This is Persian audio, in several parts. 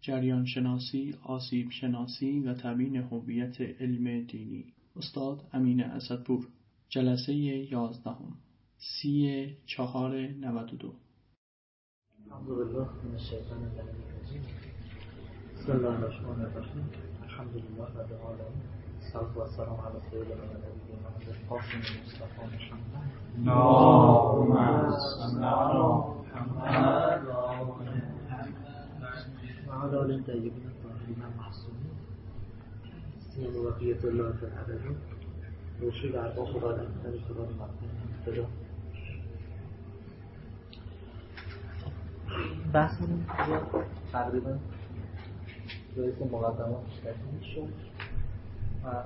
جریان شناسی، آسیب شناسی و تبیین هویت علم دینی. استاد امین اسدپور. جلسه 11 30/4/92. الحمدلله من الشیطان الرجیم. بسم الله الرحمن الرحیم. الحمدلله رب العالمین. الصلاة والسلام علی سیدنا و نبینا القاسم مصطفی محمد. اللهم صل علی محمد و علی آل طیبین الطاهرین المعصومین. سیم و بقیت الله فی الابد. روشی در با خدا در خدا مقدم. بحثمون تقریبا روی مقدمات تکمیل شد و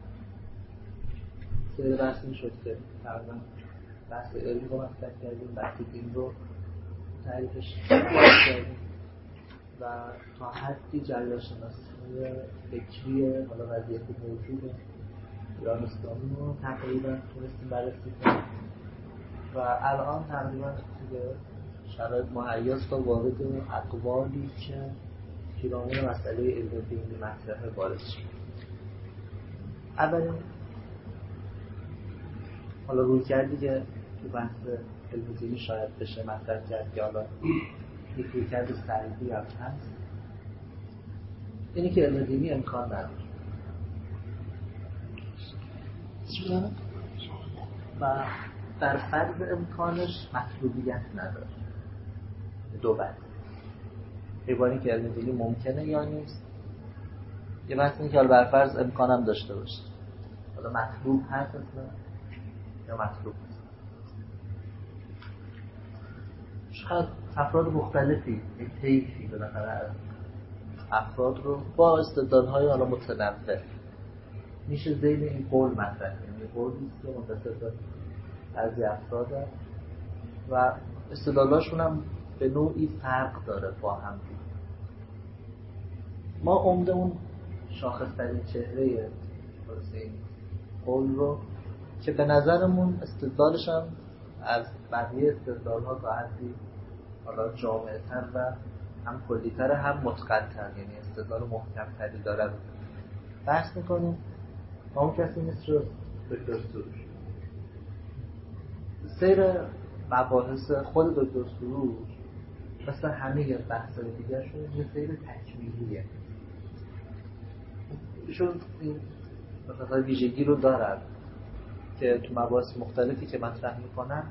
سری بحث این شد که تقریبا بحث علمی رو مطرح کردیم، بحث دین رو تعریفش کردیم و تا حدی جریان شناسی فکری حالا وضعیت موجود ایران اسلامی رو تقریبا تونستیم بررسی کنیم و الان تقریبا دیگه شرایط مهیاست تا وارد اقوالی که پیرامون مسئله علم دینی مطرحه وارد شد. اولین حالا روی کردی که تو بحث علم دینی شاید بشه مطرح کرد که حالا یک روی کرد سریعی هم هست، اینی که علم دینی امکان نداره و در فرض امکانش مطلوبیت نداره. دو بحث، یه باری که علم دینی ممکنه یا نیست، یه بحث اینه که حالا بر فرض امکانم داشته باشه، حالا مطلوب هست اصلا یا مطلوب هست. شاید افراد مختلفی یک طیفی بالاخره افراد رو با استدلال‌های حالا متنوع میشه ذیل این قول مطرح کنیم. این قولی است که منتسب به بعضی افراد و استدلالاشون هم به نوعی فرق داره با هم دیگه. ما عمده اون شاخص‌ترین چهره این قول رو که به نظرمون استدلالش هم از بقیه استدلال‌ها تا حدی حالا جامع‌تر و هم کلی‌تر هم متقن‌تر، یعنی استدلال محکم‌تری داره بحث می‌کنیم. ما اون کسی نیست رو دکتر سروش. سیر مباحث خود دکتر سروش مثل همه بحث‌های دیگرشون یه سیر تکمیلیه. ایشون این مثلا ویژگی رو دارن که تو مباحث مختلفی که مطرح میکنن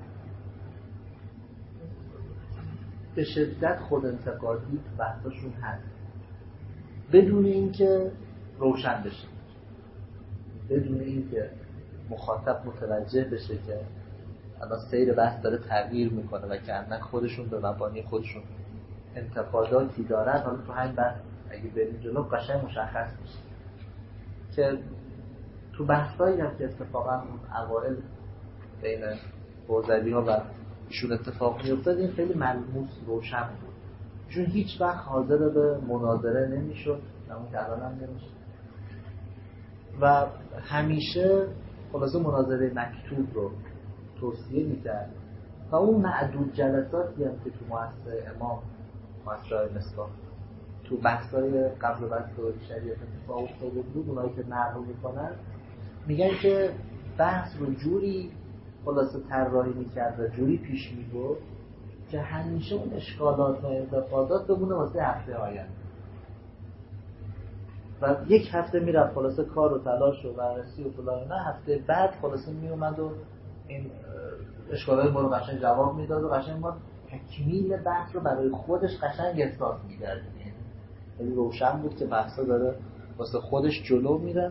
به شدت خود انتقادی تو بحثاشون هست بدون اینکه روشن بشه، بدون اینکه مخاطب متوجه بشه که الان سیر بحث داره تغییر میکنه و که انک خودشون به مبانی خودشون انتقاداتی دارن. حالا تو همین بحث اگه بریم جلو قشنگ مشخص میشه که تو بحثایی هم که اتفاقا اون اوائل بین حوزوی ها و ایشون اتفاق میافتاد این خیلی ملموس روشن بود. ایشون هیچ وقت حاضر به مناظره نمیشد، همون که الان هم نمیشه و همیشه خلاصه مناظره مکتوب رو توصیه میکرد و اون معدود جلساتی هم که تو مؤسسه امام، مؤسسه مصباح، تو بحث‌های قبل و بعد شریعت اتفاق افتاده بود، اونایی که نقل میکنن میگن که بحث رو جوری خلاصه طراحی میکرد و جوری پیش میبرد که همیشه اون اشکالات و انتقادات بمونه واسه هفته آینده و یک هفته میرفت خلاصه کار و تلاش و بررسی و فلان، نه هفته بعد خلاصه میومد و این اشکالات ما رو قشنگ جواب میداد و قشنگ ما تکمیل بحث رو برای خودش قشنگ احساس می‌کرد. یعنی روشن بود که بحثا داره واسه خودش جلو میره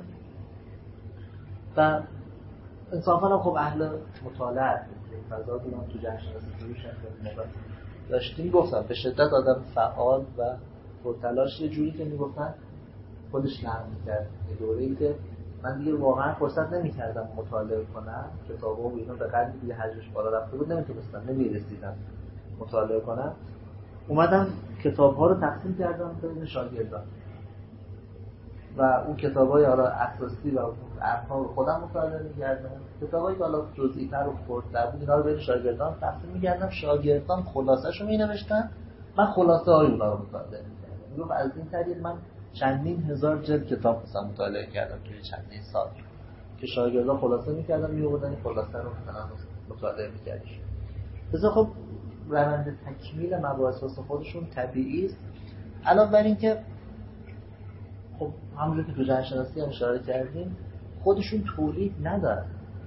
و انصافا هم خب اهل مطالعه فضا دونم تو جهان شناسی فروش هم داشتیم. گفتم به شدت آدم فعال و پرتلاش، یه جوری که میگفتن خودش نقل می‌کرد. یه دوره‌ای که من دیگه واقعا فرصت نمی‌کردم مطالعه کنم، کتابا و اینا به قدری دیگه حجمش بالا رفته بود نمیتونستم، نمی‌رسیدم مطالعه کنم. اومدم کتاب‌ها رو تقسیم کردم بین شاگردان و اون کتاب‌های حالا اساسی و ارفا رو خودم مطالعه می‌کردم. کتابایی که حالا جزئی‌تر و خردتر بود اینا رو بین شاگردان تقسیم می‌کردم. شاگردان خلاصه‌شو می‌نوشتن، من خلاصه‌های اونا رو مطالعه می‌کردم. میگفت از این طریق من چندین هزار جلد کتاب مثلا مطالعه کردم توی چندین سال که شاگردا خلاصه می‌کردن می‌آوردن این خلاصه رو مثلا مطالعه می‌کردن. مثلا خب روند تکمیل مباحث واسه خودشون طبیعی است. علاوه بر این که خب همونجور که تو جهانشناسی هم اشاره کردیم خودشون تولید ندارن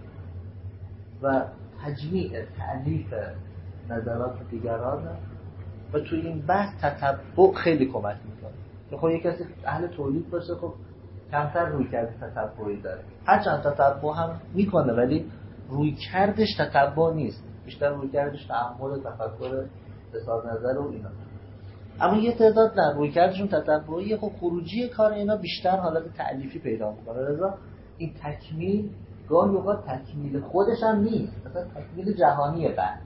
و تجمیع تألیف نظرات دیگران و توی این بحث تتبع خیلی کمک میکنه. خب یک کسی اهل تولید باشه خب کمتر روی کرد تتبعی داره، هرچند تتبع هم میکنه ولی روی کردش تتبع نیست، بیشتر روی کردش تأمل، تفکر، اظهار نظر و اینا. اما یه تعداد نه، روی کردشون تتبعیه. خب خروجی کار اینا بیشتر حالت تألیفی پیدا میکنه. لذا این تکمیل گاهی اوقات تکمیل خودش هم نیست، مثلا تکمیل جهانیه. بعد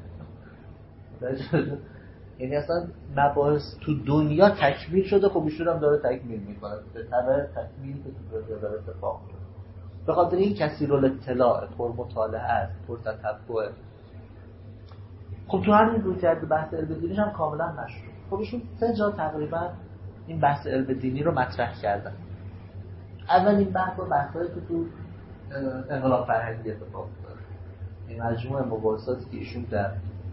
یعنی اصلا مباحث تو دنیا تکمیل شده، خب ایشون هم داره تکمیل میکنه به تبع تکمیلی که تو دنیا داره اتفاق میفته. به خاطر این کثیرالاطلاع، پر مطالعه است، پر تتبع. خب تو همین روی کرده بحث علم دینیش هم کاملا مشروع. خب ایشون 3 جا تقریبا این بحث علم دینی رو مطرح کردن. اولین بحث و بحثایی که تو انقلاب فرهنگی اتفاق افتاد، این مجموعه مباحثاتی که ایشون در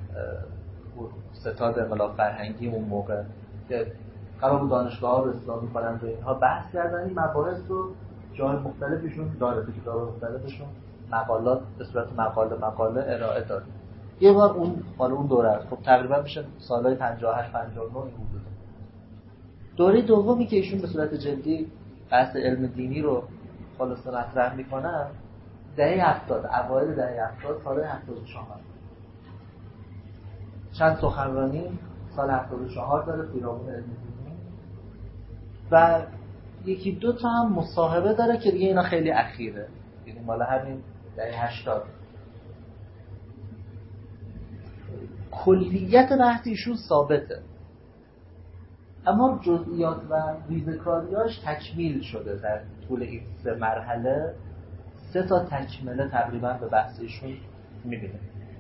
ستاد انقلاب فرهنگی اون موقع که قرار بود دانشگاه‌ها رو اصلاح می‌کنن و اینها بحث کردن، این مباحث رو جای مختلفشون داره، تو کتاب مختلفشون مقالات به صورت مقاله ارائه داد. یه بار اون دوره است، خب تقریبا میشه سالهای 58 59 این حدود. دوره دومی که ایشون به صورت جدی بحث علم دینی رو خلاصه مطرح میکنن دهه 70، اوایل دهه 70، سال 74. چند سخنرانی سال 74 داره پیرامون علم دینی و یکی دو تا هم مصاحبه داره که دیگه اینا خیلی اخیره، یعنی مال همین دهه 80. کلیت بحث ایشون ثابته، اما جزئیات و ریزکاریاش تکمیل شده در طول این 3 مرحله. 3 تا تکمله تقریبا به بحث ایشون میبینه.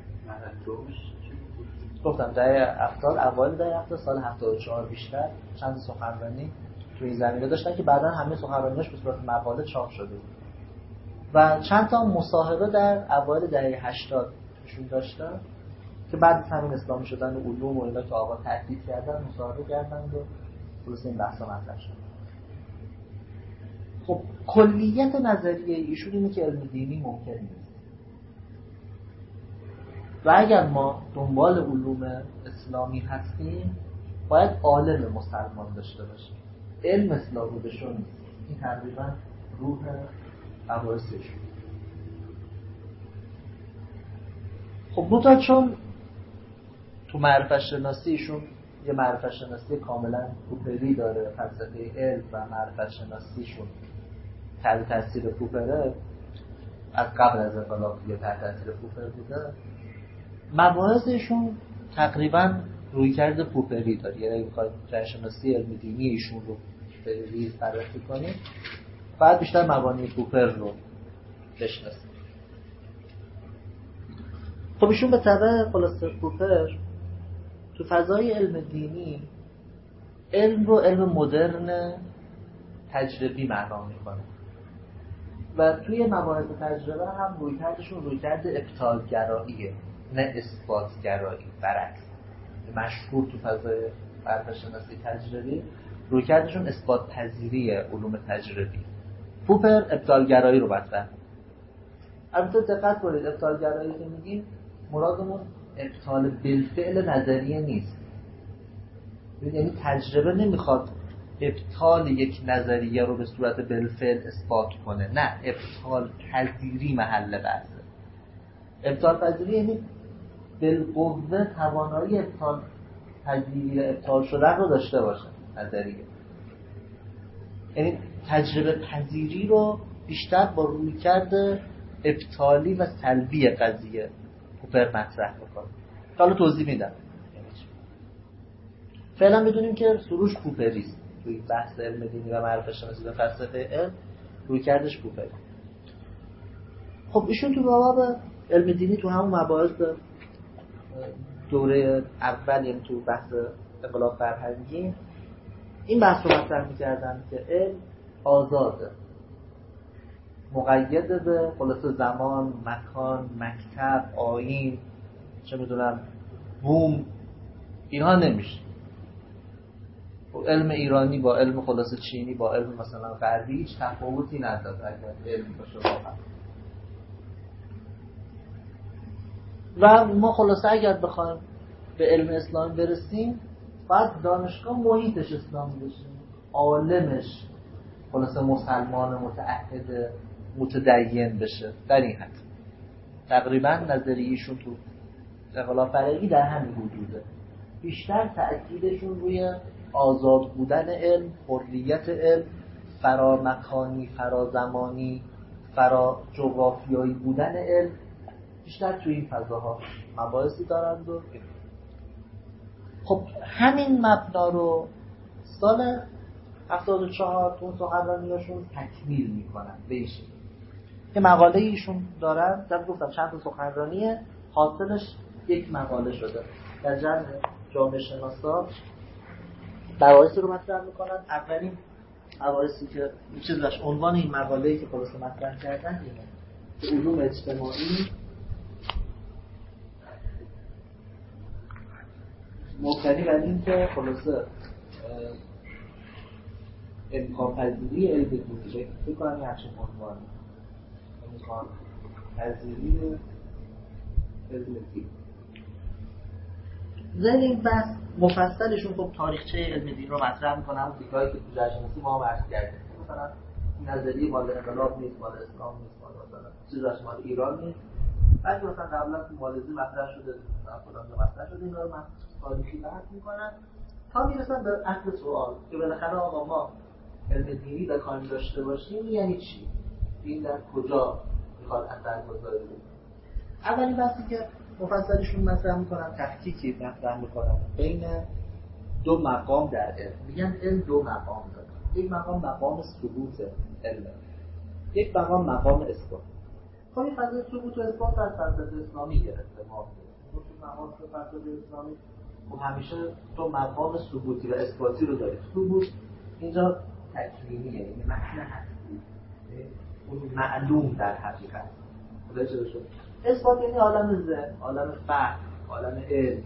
گفتم دهه 70، اوایل دهه 70، سال 74 بیشتر چند سخنرانی تو این زمینه داشتن که بعدا همه سخنرانیاش به صورت مقاله چاپ شده بود و چند تا مصاحبه در اوایل دهه 80 ایشون داشتن که بعد از همین اسلامی شدن و علوم و اینا که آقا تحقیق کردن مصاحبه کردن و خلاص این بحثا مطرح شد. خب کلیت نظریه ایشون اینه که علم دینی ممکن نیست و اگر ما دنبال علوم اسلامی هستیم باید عالم مسلمان داشته باشیم. علم اسلامی بهشون نیست. این تقریبا روح مباحثشون. خب منتها چون تو معرفت شناسیشون یه معرفت شناسی کاملا پوپری داره، فلسفه علم و معرفت شناسیشون تحت تاثیر پوپره، از قبل از انقلاب دیگه تحت تاثیر پوپر بوده، مباحثشون تقریبا رویکرد پوپری داره. یعنی بخواید جهانشناسی علم دینی ایشون رو به ریز بررسی کنید بعد بیشتر مبانی پوپر رو بشناسید. خب ایشون به تبع خلاصه پوپر تو فضای علم دینی علم رو علم مدرن تجربی معنا میکنه و توی مباحث تجربه هم رویکردشون رویکرد ابطالگراییه نه اثباتگرایی. برعکس مشهور تو فضای معرفت شناسی تجربی رویکردشون اثبات پذیری علوم تجربی. پوپر ابطالگرایی رو مطرح. البته دقت کنید ابطالگرایی که میگیم مرادمون ابطال بالفعل نظریه نیست، یعنی تجربه نمیخواد ابطال یک نظریه رو به صورت بالفعل اثبات کنه، نه، ابطال پذیری محل بحثه. ابطال پذیری یعنی بالقوه توانایی ابطال پذیری ابطال شدن رو داشته باشه نظریه، یعنی تجربه پذیری رو بیشتر با رویکرد ابطالی و سلبی قضیه پوپر مطرح میکنه. حالا توضیح میدم. فعلا بدونیم که سروش پوپریست توی بحث علم دینی و معرفت شناسی و فلسفه علم رویکردش پوپری. خب ایشون تو باب علم دینی تو همون مباحث دوره اول، یعنی تو بحث انقلاب فرهنگی، این بحث رو مطرح می‌کردن که علم آزاده، مقید به خلاصه زمان، مکان، مکتب، آیین، چه میدونم بوم، اینها نمیشه. علم ایرانی با علم خلاصه چینی با علم مثلا غربی هیچ تفاوتی نداره اگر علم باشه واقعا. و ما خلاصه اگر بخوایم به علم اسلامی برسیم باید دانشگاه محیطش اسلامی بشه، عالمش خلاصه مسلمان متعهد متدین بشه. در این حد تقریبا نظریه‌شون تو انقلاب فرهنگی در همین حدوده. بیشتر تأکیدشون روی آزاد بودن علم، حریت علم، فرامکانی، فرازمانی، فرا جغرافیایی بودن علم، بیشتر توی این فضاها مباحثی دارند. و خب همین مبنا رو سال 74 تو سخنرانیاشون تکمیل میکنن به این شکل. یه مقاله ایشون دارن، در گفتم چند تا سخنرانیه، حاصلش یک مقاله شده. در جمع جامعه شناسا مباحثی رو مطرح میکنن. اولین مباحثی که چیزش عنوان این مقاله‌ای که خلاصه مطرح کردن اینه که علوم اجتماعی مبتنی بر این که خلاصه امکان پذیری علم دینی فکر کنم یه همچین عنوان امکان پذیری علم دینی. ضمن این بحث مفصلشون خب تاریخچه علم دین رو مطرح میکنن، اون فکرایی که تو جامعه‌شناسی ما عرض کردیم، مثلا نظریه مال انقلاب نیست، مال اسلام نیست، مال مثلا چیزاش مال ایران نیست. بعد مثلا قبلا تو مالزی مطرح شده، فلان جا مطرح شده، اینا رو تاریخی بحث میکنن تا میرسن به اصل سوال که بالاخره آقا ما علم دینی بخوایم داشته باشیم یعنی چی؟ دین در کجا میخواد اثر گذاری کنه؟ اولین بحثی که مفصلشون مطرح میکنن تفکیکی مطرح میکنن بین دو مقام در علم. میگن علم دو مقام داره. یک مقام مقام ثبوت علم، یک مقام مقام اثبات. خب این فضای ثبوت و اثبات از فلسفه اسلامی گرفته. ما تو مقام فلسفه اسلامی خب همیشه تو مقام ثبوتی و اثباتی رو داری. ثبوت اینجا تکوینیه، یعنی متن هستی، اون معلوم در حقیقت. درسته شد. اثبات یعنی عالم ذهن، عالم فهم، عالم علم.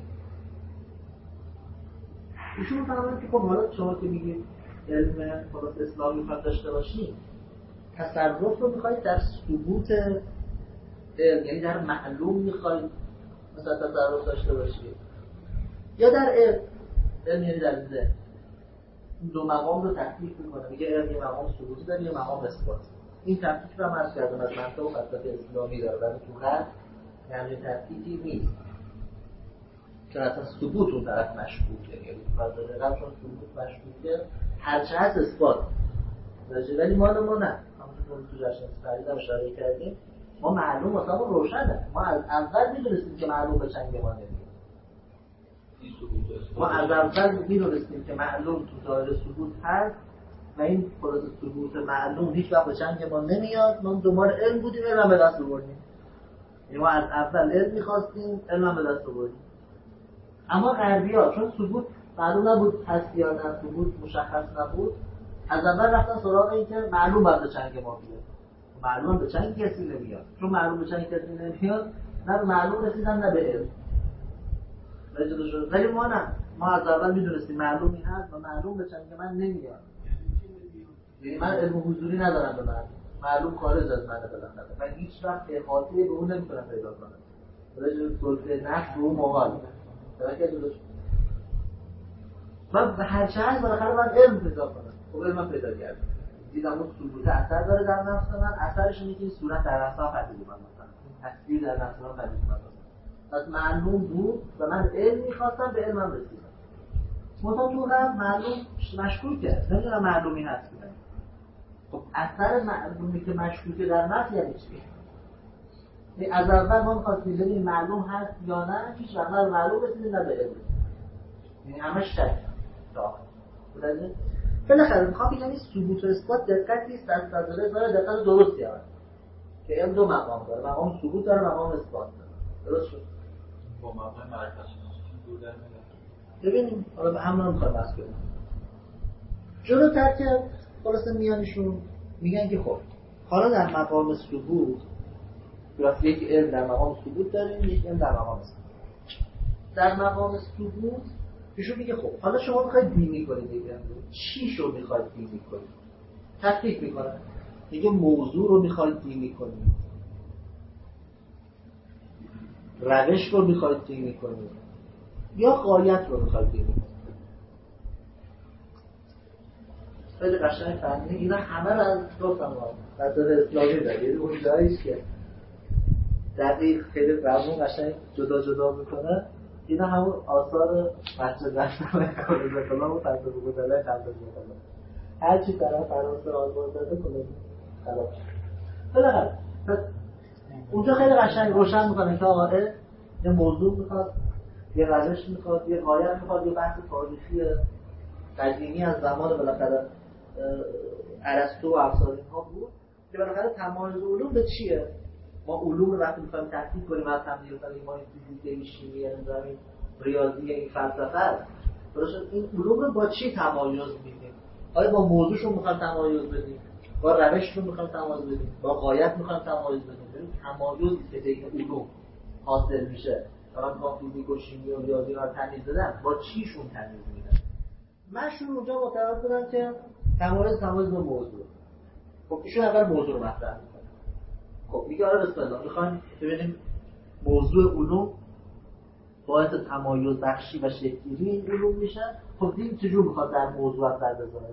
ایشون فهمیدن که خب حالا شما که میگید علم خلاص اسلامی میخواید داشته باشید، تصرف رو میخواید در ثبوت علم، یعنی در معلوم میخواید مثلا تصرف داشته باشید، یا در علم یعنی در ذهن. این دو مقام رو تفکیک میکنه. میگه علم یه مقام ثبوتی داره، یه مقام اثباتی. این تفکیک رو عرض کردم از منطق و فلسفه اسلامی داره، ولی تو غرب همین تفکیکی نیست که اصلا ثبوت اون طرف مشکوکه. یعنی فلسفه غرب چون ثبوت مشکوکه هرچه هست اثبات، ولی مال ما نه. همونطور تو جشن فرید هم اشاره کردیم، ما معلوم واسمون روشنه. ما از اول میدونستیم که معلوم به چنگ ما نمیاد. ما از اول میدونستیم که معلوم تو دایره ثبوت هست و این خلاص ثبوت معلوم هیچ وقت به چنگ ما نمیاد. ما دنبال علم بودیم، علم به دست آوردیم. یعنی ما از اول علم می‌خواستیم، علم به دست آوردیم. اما غربی‌ها چون ثبوت معلوم نبود هست یا نه، ثبوت مشخص نبود، از اول رفتن سراغ این که معلوم باید به چنگ ما بیاد. معلوم به چنگ کسی نمیاد. چون معلوم به چنگ کسی نمیاد، نه به معلوم رسیدن نه به علم. ولی ما نه، ما از اول میدونستیم معلومی هست و معلوم به چنگ من نمیاد. یعنی من علم حضوری ندارم به معلوم خارج از من بالاخره. من هیچ وقت احاطه به اون نمیتونم پیدا کنم. برای سلطه نفس رو محال. درسته درست. من هر چند بالاخره من علم پیدا کنم. خب علم پیدا کردم. دیدم اون ثبوت اثر داره در نفس من، اثرش اینه که این صورت در نفس پدید اومد مثلا. این تصویر در نفس من پدید اومد. پس معلوم بود و من علم می‌خواستم، به علمم رسیدم. مثلا تو هم معلوم مشکوکه. نمیدونم معلومی هست که خب اثر معلومی که مشکوکه در نفس یعنی چی؟ از اول ما می‌خواستیم ببینیم معلوم هست یا نه، هیچ وقت نه معلوم رسیدیم نه به علم. یعنی همش شک داخل. بالاخره می‌خوام بگم این ثبوت و اثبات دقتی است از نظر داره، دقت درستی هست. که علم دو مقام داره، مقام ثبوت داره، مقام اثبات داره. درست شد؟ با مقام معرفت شناسی دور در میاد. ببینیم حالا به همون می‌خوام بحث کنیم. جلوتر که خلاصه میانشون میگن که خب حالا در مقام ثبوت درسته یک علم در مقام ثبوت داریم، یک علم در مقام ثبوت. در مقام ثبوت ایشون میگه خب حالا شما میخواید دینی کنید دیگه، چی شو میخواید دینی کنید؟ تفکیک میکنه، میگه موضوع رو میخواید دینی کنید، روش رو میخواید دینی کنید، یا غایت رو میخواید دینی کنید. خیلی قشنگ فهمیدین اینا همه رو از دوستان مذهب اسلامی داره، یعنی اون جاییش که دقیق خیلی فرمون قشنگ جدا جدا میکنه، اینا همون آثار مسجد رفتن کالوز کلام و فلسفه گذاره قبل از کلام، هر چی طرف فرانسه آلمان داده کلام خلاص. پس اونجا خیلی قشنگ روشن میکنه که آقا یه موضوع میخواد، یه روش میخواد، یه غایت میخواد، یه بحث تاریخی قدیمی از زمان بالاخره ارسطو و امثال اینها بود که بالاخره تمایز علوم به چیه؟ ما علوم رو وقتی میخوایم تحقیق کنیم از هم دیگه، ما این فیزیک، شیمی، این ریاضی، این فلسفه، درسته این علوم رو با چی تمایز میدیم؟ آیا با موضوعشون میخوایم تمایز بدیم؟ با روششون میخوایم تمایز بدیم؟ با غایت میخوایم تمایز بدیم؟ ببین تمایزی که بین علوم حاصل میشه، مثلا با فیزیک و شیمی و ریاضی رو تمیز بدن، با چیشون تمیز میدن؟ منشون اونجا معتقد بودن که تمایز با موضوع. خب ایشون اول موضوع رو مطرح میکنه. خب میگه آره بسم الله میخوایم ببینیم موضوع علوم باعث تمایز بخشی و شکلی این علوم میشه. خب دین چجور میخواد در موضوع اثر بذاره؟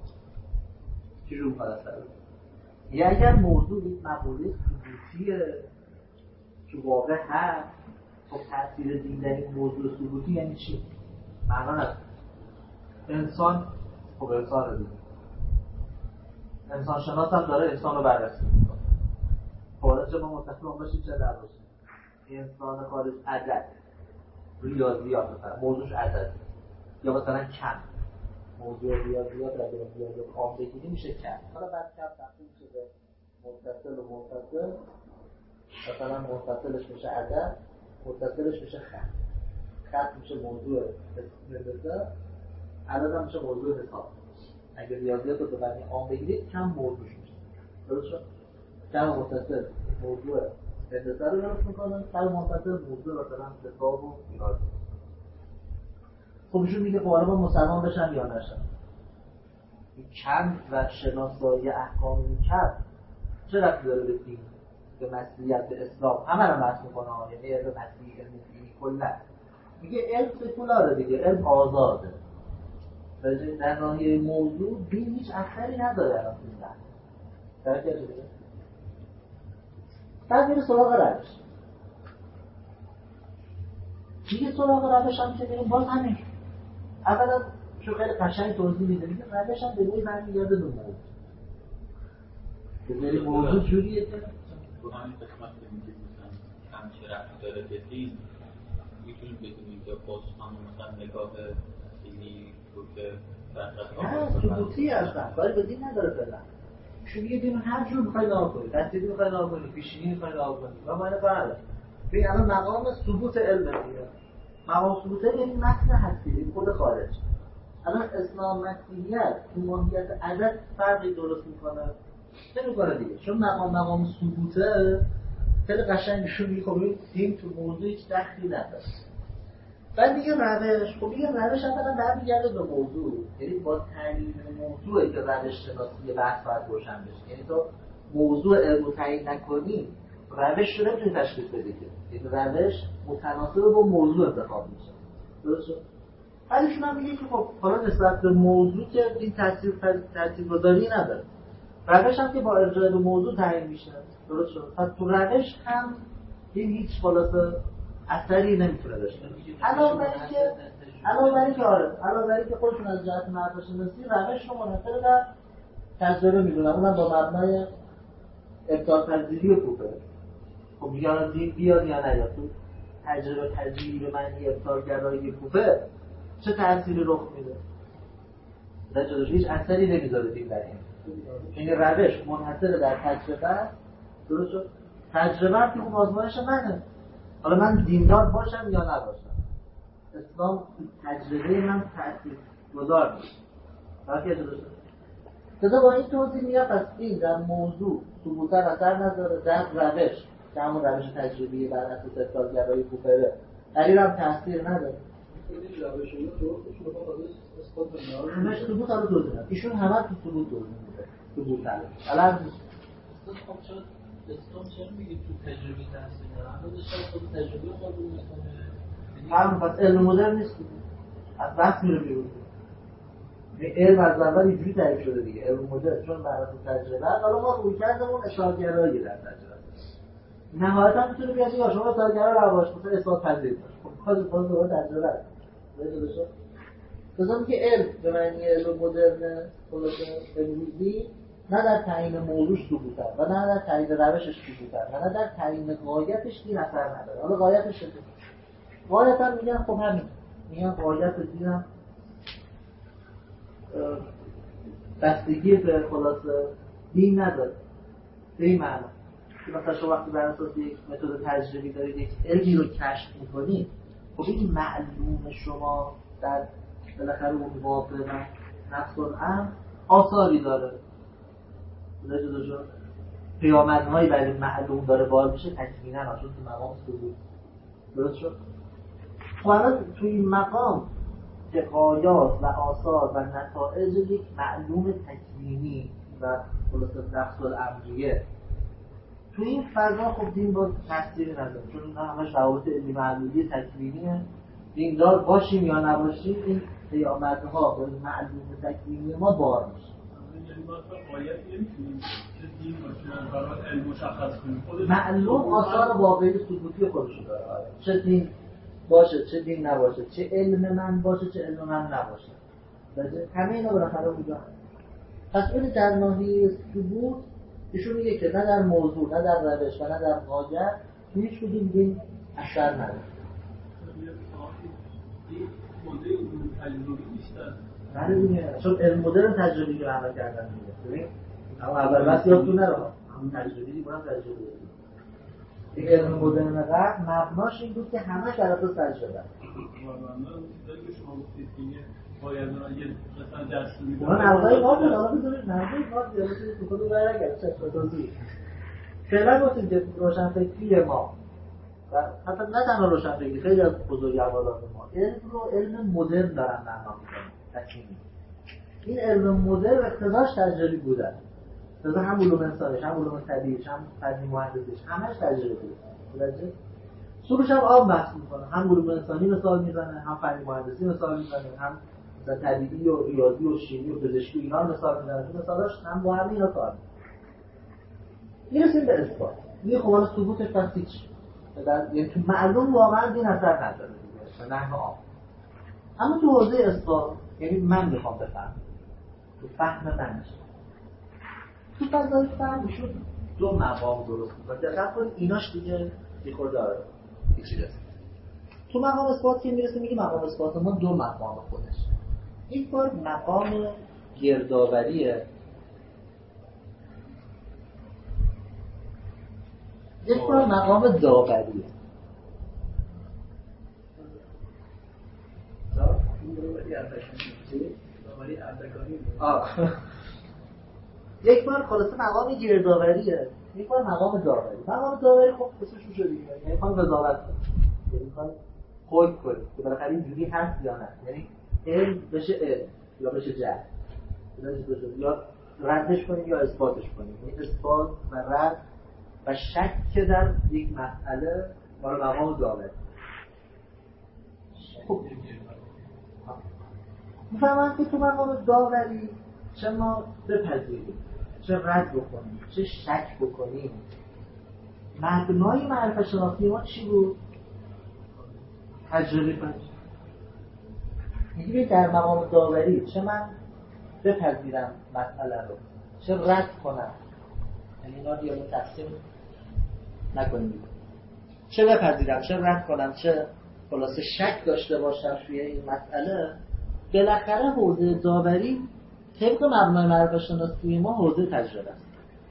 چجور میخواد اثر بذاره؟ یا اگر موضوع یک مقوله ثبوتیه که واقع هست، خب تاثیر دین در این موضوع ثبوتی یعنی چی؟ معنا نداره. انسان خب انسان رو دیدیم، انسان شناس هم داره انسان رو بررسی میکنه. حالا چه ما متفق باشیم چه نباشیم، انسان خارج عدد ریاضیات مثلا موضوعش عدد، یا مثلا کم موضوع ریاضیات را به ریاضیات عام بگیریم میشه کم. حالا بعد کم تقسیم میشه به متصل و منفصل، مثلا منفصلش میشه عدد، متصلش میشه خط. خط میشه موضوع نسبت، عدد هم میشه موضوع حساب. اگر ریاضیات رو به معنی عام بگیرید کم موضوعش میشه، درست شد؟ کم متصل موضوع هندسه رو درست میکنن، کم منفصل موضوع مثلا حساب و ریاضی. خب ایشون میگه حالا ما مسلمان بشن یا نشن؟ کم و شناسایی احکام این کم چه ربطی داره به دین، به مسیحیت، به اسلام؟ همه رو بحث میکنه، یعنی علم مسیحی، علم دینی کلا. میگه علم سکولاره دیگه، علم آزاده. در ناحیه موضوع دین هیچ اثری نداره الان این بحث. درک کردید؟ بعد میره سراغ روش. میگه سراغ روش هم که میریم باز همین. اولا شو خیلی قشنگ توضیح میده، میگه روش هم به نوعی برمیگرده به موضوع. به موضوع جوریه که همین قسمت که میگه مثلا همچه رفت داره به دین، میتونیم بدونیم که باز هم مثلا نگاه دینی رو که نه ثبوتی هستن، کاری به دین نداره فعلا. شما میگه دین هر جور میخوای نگاه کنید، دستی میخوای نگاه کنید، پیشینی میخوای نگاه کنید، و معنی بله. ببین الان مقام ثبوت علم دیگه. مقام ثبوت یعنی متن هستی خود خارج. الان اسلام مسیحیت تو ماهیت عدد فرقی درست میکنه؟ نمیکنه دیگه. چون مقام ثبوته خیلی قشنگ نشون میده خب دین تو موضوع هیچ دخلی نداره. بعد دیگه روش، خب دیگه روش اولا برمیگرده به موضوع، یعنی با تعیین موضوعی که روش شناسی بحث باید روشن بشه. یعنی تو موضوع علم تعیین نکنی روش رو نمیتونی تشخیص بدی که این روش متناسب با موضوع انتخاب میشه، درست شد؟ بعدشون هم میگه که خب حالا نسبت به موضوع که این تاثیرگذاری نداره، روش هم که با ارجاع به موضوع تعیین میشه، درست شد؟ پس تو روش هم این هیچ خلاصه اثری نمیتونه داشته باشه. علاوه بر اینکه خودشون از جهت معرفت‌شناسی روش رو منحصر در تجربه میدونن، اونم با مبنای ابطال‌پذیری و کوفه. خب میگن دین بیاد یا نیاد، تو تجربه پذیری به معنی ابطال‌گرایی کوفه چه تأثیری رخ میده؟ در جداش هیچ اثری نمیذاره دین در این روش منحصر در تجربه، درست شد؟ تجربه هم که اون آزمایش منه، حالا من دیندار باشم یا نباشم، اسلام تجربه من تأثیرگذار میشه. باید درست تازه با این توضیح میاد پس این در موضوع ثبوتا اثر نداره، در روش که همون روش تجربی بر اساس اثباتگرایی کوپره در این هم تاثیر نداره. همش ثبوت رو توضیح نداره، ایشون همه تو ثبوت توضیح میده. ثبوت نداره الان خب چرا میگید تو تجربی تاثیر نداره؟ اما شاید خود تجربی قبول نکنه. هم پس علم مدرن نیست، از بحث میره بیرون. علم از اول اینجوری تعریف شده دیگه، علم مدرن چون بر اساس تجربه حالا ما روی کردمون اشاره‌گرایی در تجربه نهایتا میتونه بیاد یا شما اشاره‌گرا رو باش مثلا اثبات پذیر باشه. خب خود دوباره تجربه است. درسته؟ مثلا که علم به معنی علم مدرن خلاصه امروزی نه در تعیین موضوعش ثبوت است و نه در تعیین روشش ثبوت است و نه در تعیین غایتش این اثر نداره. حالا غایتش چیه؟ غایتا میگن خب همین میگن غایت دینم بستگی به خلاصه دین نداره. به این معنی که مثلا شما وقتی بر اساس یک متد تجربی دارید یک علمی رو کشف میکنید، خب این معلوم شما در بالاخره اون واقع و نفس الامر آثاری داره. پیامدهایی برای معلوم داره بار میشه تکمینا چون تو مقام ثبوت. درست شد؟ خب الان توی این مقام حکایات و آثار و نتایج یک معلوم تکوینی و خلاصه نفس الامریه تو این فضا خب دین با تأثیری نداره چون اینا همش روابط علمی معلولی تکوینیه. دیندار باشیم یا نباشیم این پیامدها به معلوم تکوینی ما بار میشه. یعنی ما تا آیت نمیتونیم چه دین باشه برای علم مشخص کنیم. معلوم آثار واقعی ثبوتی خودش داره. چه دین باشه چه دین نباشه، چه علم من باشه چه علم من نباشه، همه اینا بالاخره وجود هست. پس این در ناحیه ثبوت ایشون میگه که نه در موضوع نه در روش و نه در غایت هیچ کدوم دین اثر نداره. چون علم مدرن تجربی که عمل کردن میگه اما اول بس یادتون نره همون تجربی دیگه هم تجربه داریم. این علم مدرن قبل مبناش این بود که همه در اساس تجربه است. اون اوضاعی ما بود، آنها بزرگی نرده ما دیالوزی تو خود برگرد چه توضیح فعلا گفتیم که روشنفکری ما و حتی نه تنها روشنفکری خیلی از بزرگواران ما علم رو علم مدرن دارن معنا میکنن. این علم مدرن اقتضاش تجربی بودن، مثلا هم علوم انسانیش هم علوم طبیعیش هم فنی مهندسیش همش تجربی بوده. سروش هم آب بحث میکنه، هم علوم انسانی مثال میزنه هم فنی مهندسی مثال میزنه هم مثلا طبیعی و ریاضی و شیمی و پزشکی و اینا مثال میزنه. تو مثالاش هم با همین اینا کار میرسیم به اثبات. میگه خب حالا ثبوتش پس هیچ یعنی تو معلوم واقعا دین اثر نداره دیگه نه آب. اما تو حوزه اثبات یعنی من میخوام بفهمم تو فهم من میشه تو فضای فهمشون دو مقام درست میکنه. دقیق کنید ایناش دیگه بیخور داره هیچی دست. تو مقام اثبات که میرسه میگه مقام اثبات ما دو مقام خودش. یک بار مقام گردآوریه، یک بار مقام داوریه. یک بار خلاصه مقام گردآوریه، یک بار مقام داوری. مقام داوری خب اسمش شو دیگه، یعنی میخواد قضاوت کنه، یعنی میخواد حکم کنه که بالاخره اینجوری هست یا نه، یعنی علم بشه علم یا بشه جهل، یا ردش کنیم یا اثباتش کنیم. یعنی اثبات و رد و شک در یک مسئله مال مقام داوری. خب میفهمم که تو مقام داوری چه ما بپذیریم چه رد بکنیم چه شک بکنیم. مبنای معرفت شناسی ما چی بود؟ تجربه کنیم. میگه در مقام داوری چه من بپذیرم مسئله رو چه رد کنم، یعنی اینا دیگه تقسیم نکنیم، چه بپذیرم چه رد کنم چه خلاصه شک داشته باشم توی این مسئله. بالاخره حوزه داوری طبق مبنای معرفت شناسی ما حوزه تجربه است.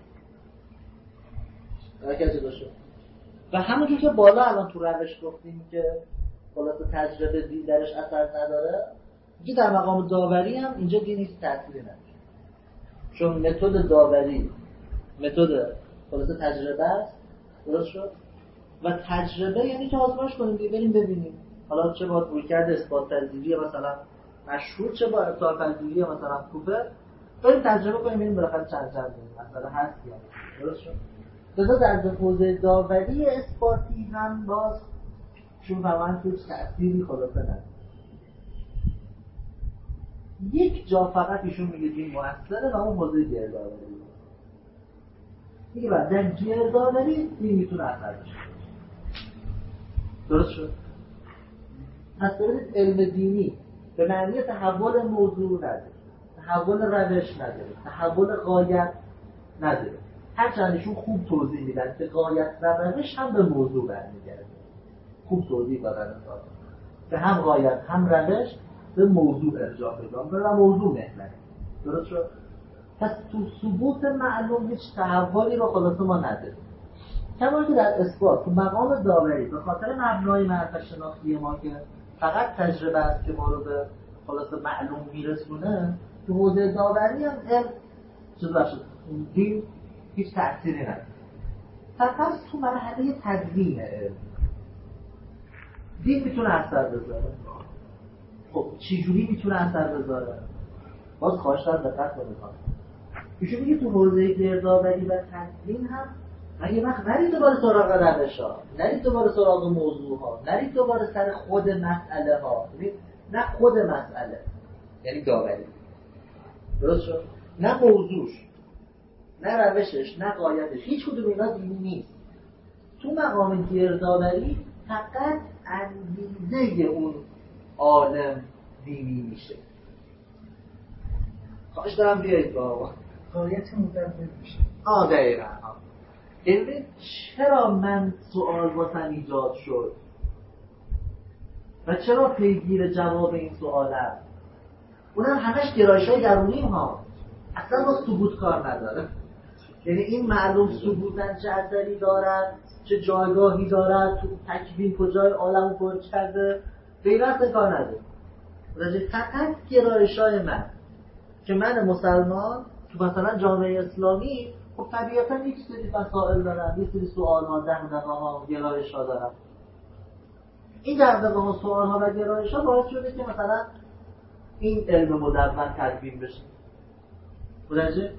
و همونجور که بالا الان تو روش گفتیم که خلاصه تجربه درش اثر نداره، اینجا در مقام داوری هم اینجا دین هیچ تأثیری نداره، چون متد داوری متد خلاصه تجربه است. درست شد؟ و تجربه یعنی که آزمایش کنیم دیگه، بریم ببینیم حالا چه با رویکرد اثبات پذیری مثلا مشهور، چه با ابطال پذیری مثلا کوفه، بریم تجربه کنیم ببینیم بالاخره چند مثلا هست یا درست شد. لذا در حوزه داوری اثباتی هم باز چون واقعا هیچ تأثیری خلاصه نداره. یک جا فقط ایشون میگه دین مؤثره و اون حوزه گردآوری میگه بعد در گردآوری دین میتونه اثر بشه. درست شد؟ پس ببینید علم دینی به معنی تحول موضوع نداره، تحول روش نداره، تحول غایت نداره. هرچندشون خوب توضیح میدن که غایت و روش هم به موضوع برمیگرده، خوب توضیح دادن که هم غایت هم روش به موضوع ارجاع پیدا می‌کنه و موضوع محور. درست شد؟ پس تو ثبوت معلوم هیچ تحولی رو خلاصه ما نداریم. کما که در اثبات تو مقام داوری به خاطر مبنای معرفت شناختی ما که فقط تجربه است که ما رو به خلاصه معلوم میرسونه، تو حوزه داوری هم دین هیچ تأثیری نداره. فقط تو مرحله تدوین علم دین میتونه اثر بذاره. خب چجوری میتونه اثر بذاره؟ باز خواهش دارم دقت کنید. ایشون میگه تو حوزه گردآوری و تدوین هم اگه وقت نرید دوباره سراغ روش‌ها، نرید دوباره سراغ موضوع‌ها، نرید دوباره سر خود مسئله ها، نه خود مسئله یعنی داوری، درست شد؟ نه موضوعش، نه روشش، نه غایتش، هیچ کدوم اینا دینی نیست. تو مقام گردآوری فقط انگیزه اون عالم دینی میشه. خواهش دارم بیایید بابا غایت مدبر میشه. دقیقا. یعنی چرا من سوال واسم ایجاد شد و چرا پیگیر جواب این سوالم؟ اونم همش گرایش‌های درونیم ها، اصلا با ثبوت کار نداره. یعنی این معلوم ثبوتن چه اثری دارد، چه جایگاهی دارد، تو تکوین کجای عالم پر کرده، غیر از این کار نداره. فقط گرایش‌های من که من مسلمان تو مثلا جامعه اسلامی خب طبیعتا یک سری مسائل دارم، یک سری سوال‌ها، دغدغه‌ها، گرایش‌ها دارم. این دغدغه‌ها، سوال‌ها و گرایش‌ها باعث شده که مثلا این علم مدون تدوین بشه. متوجه؟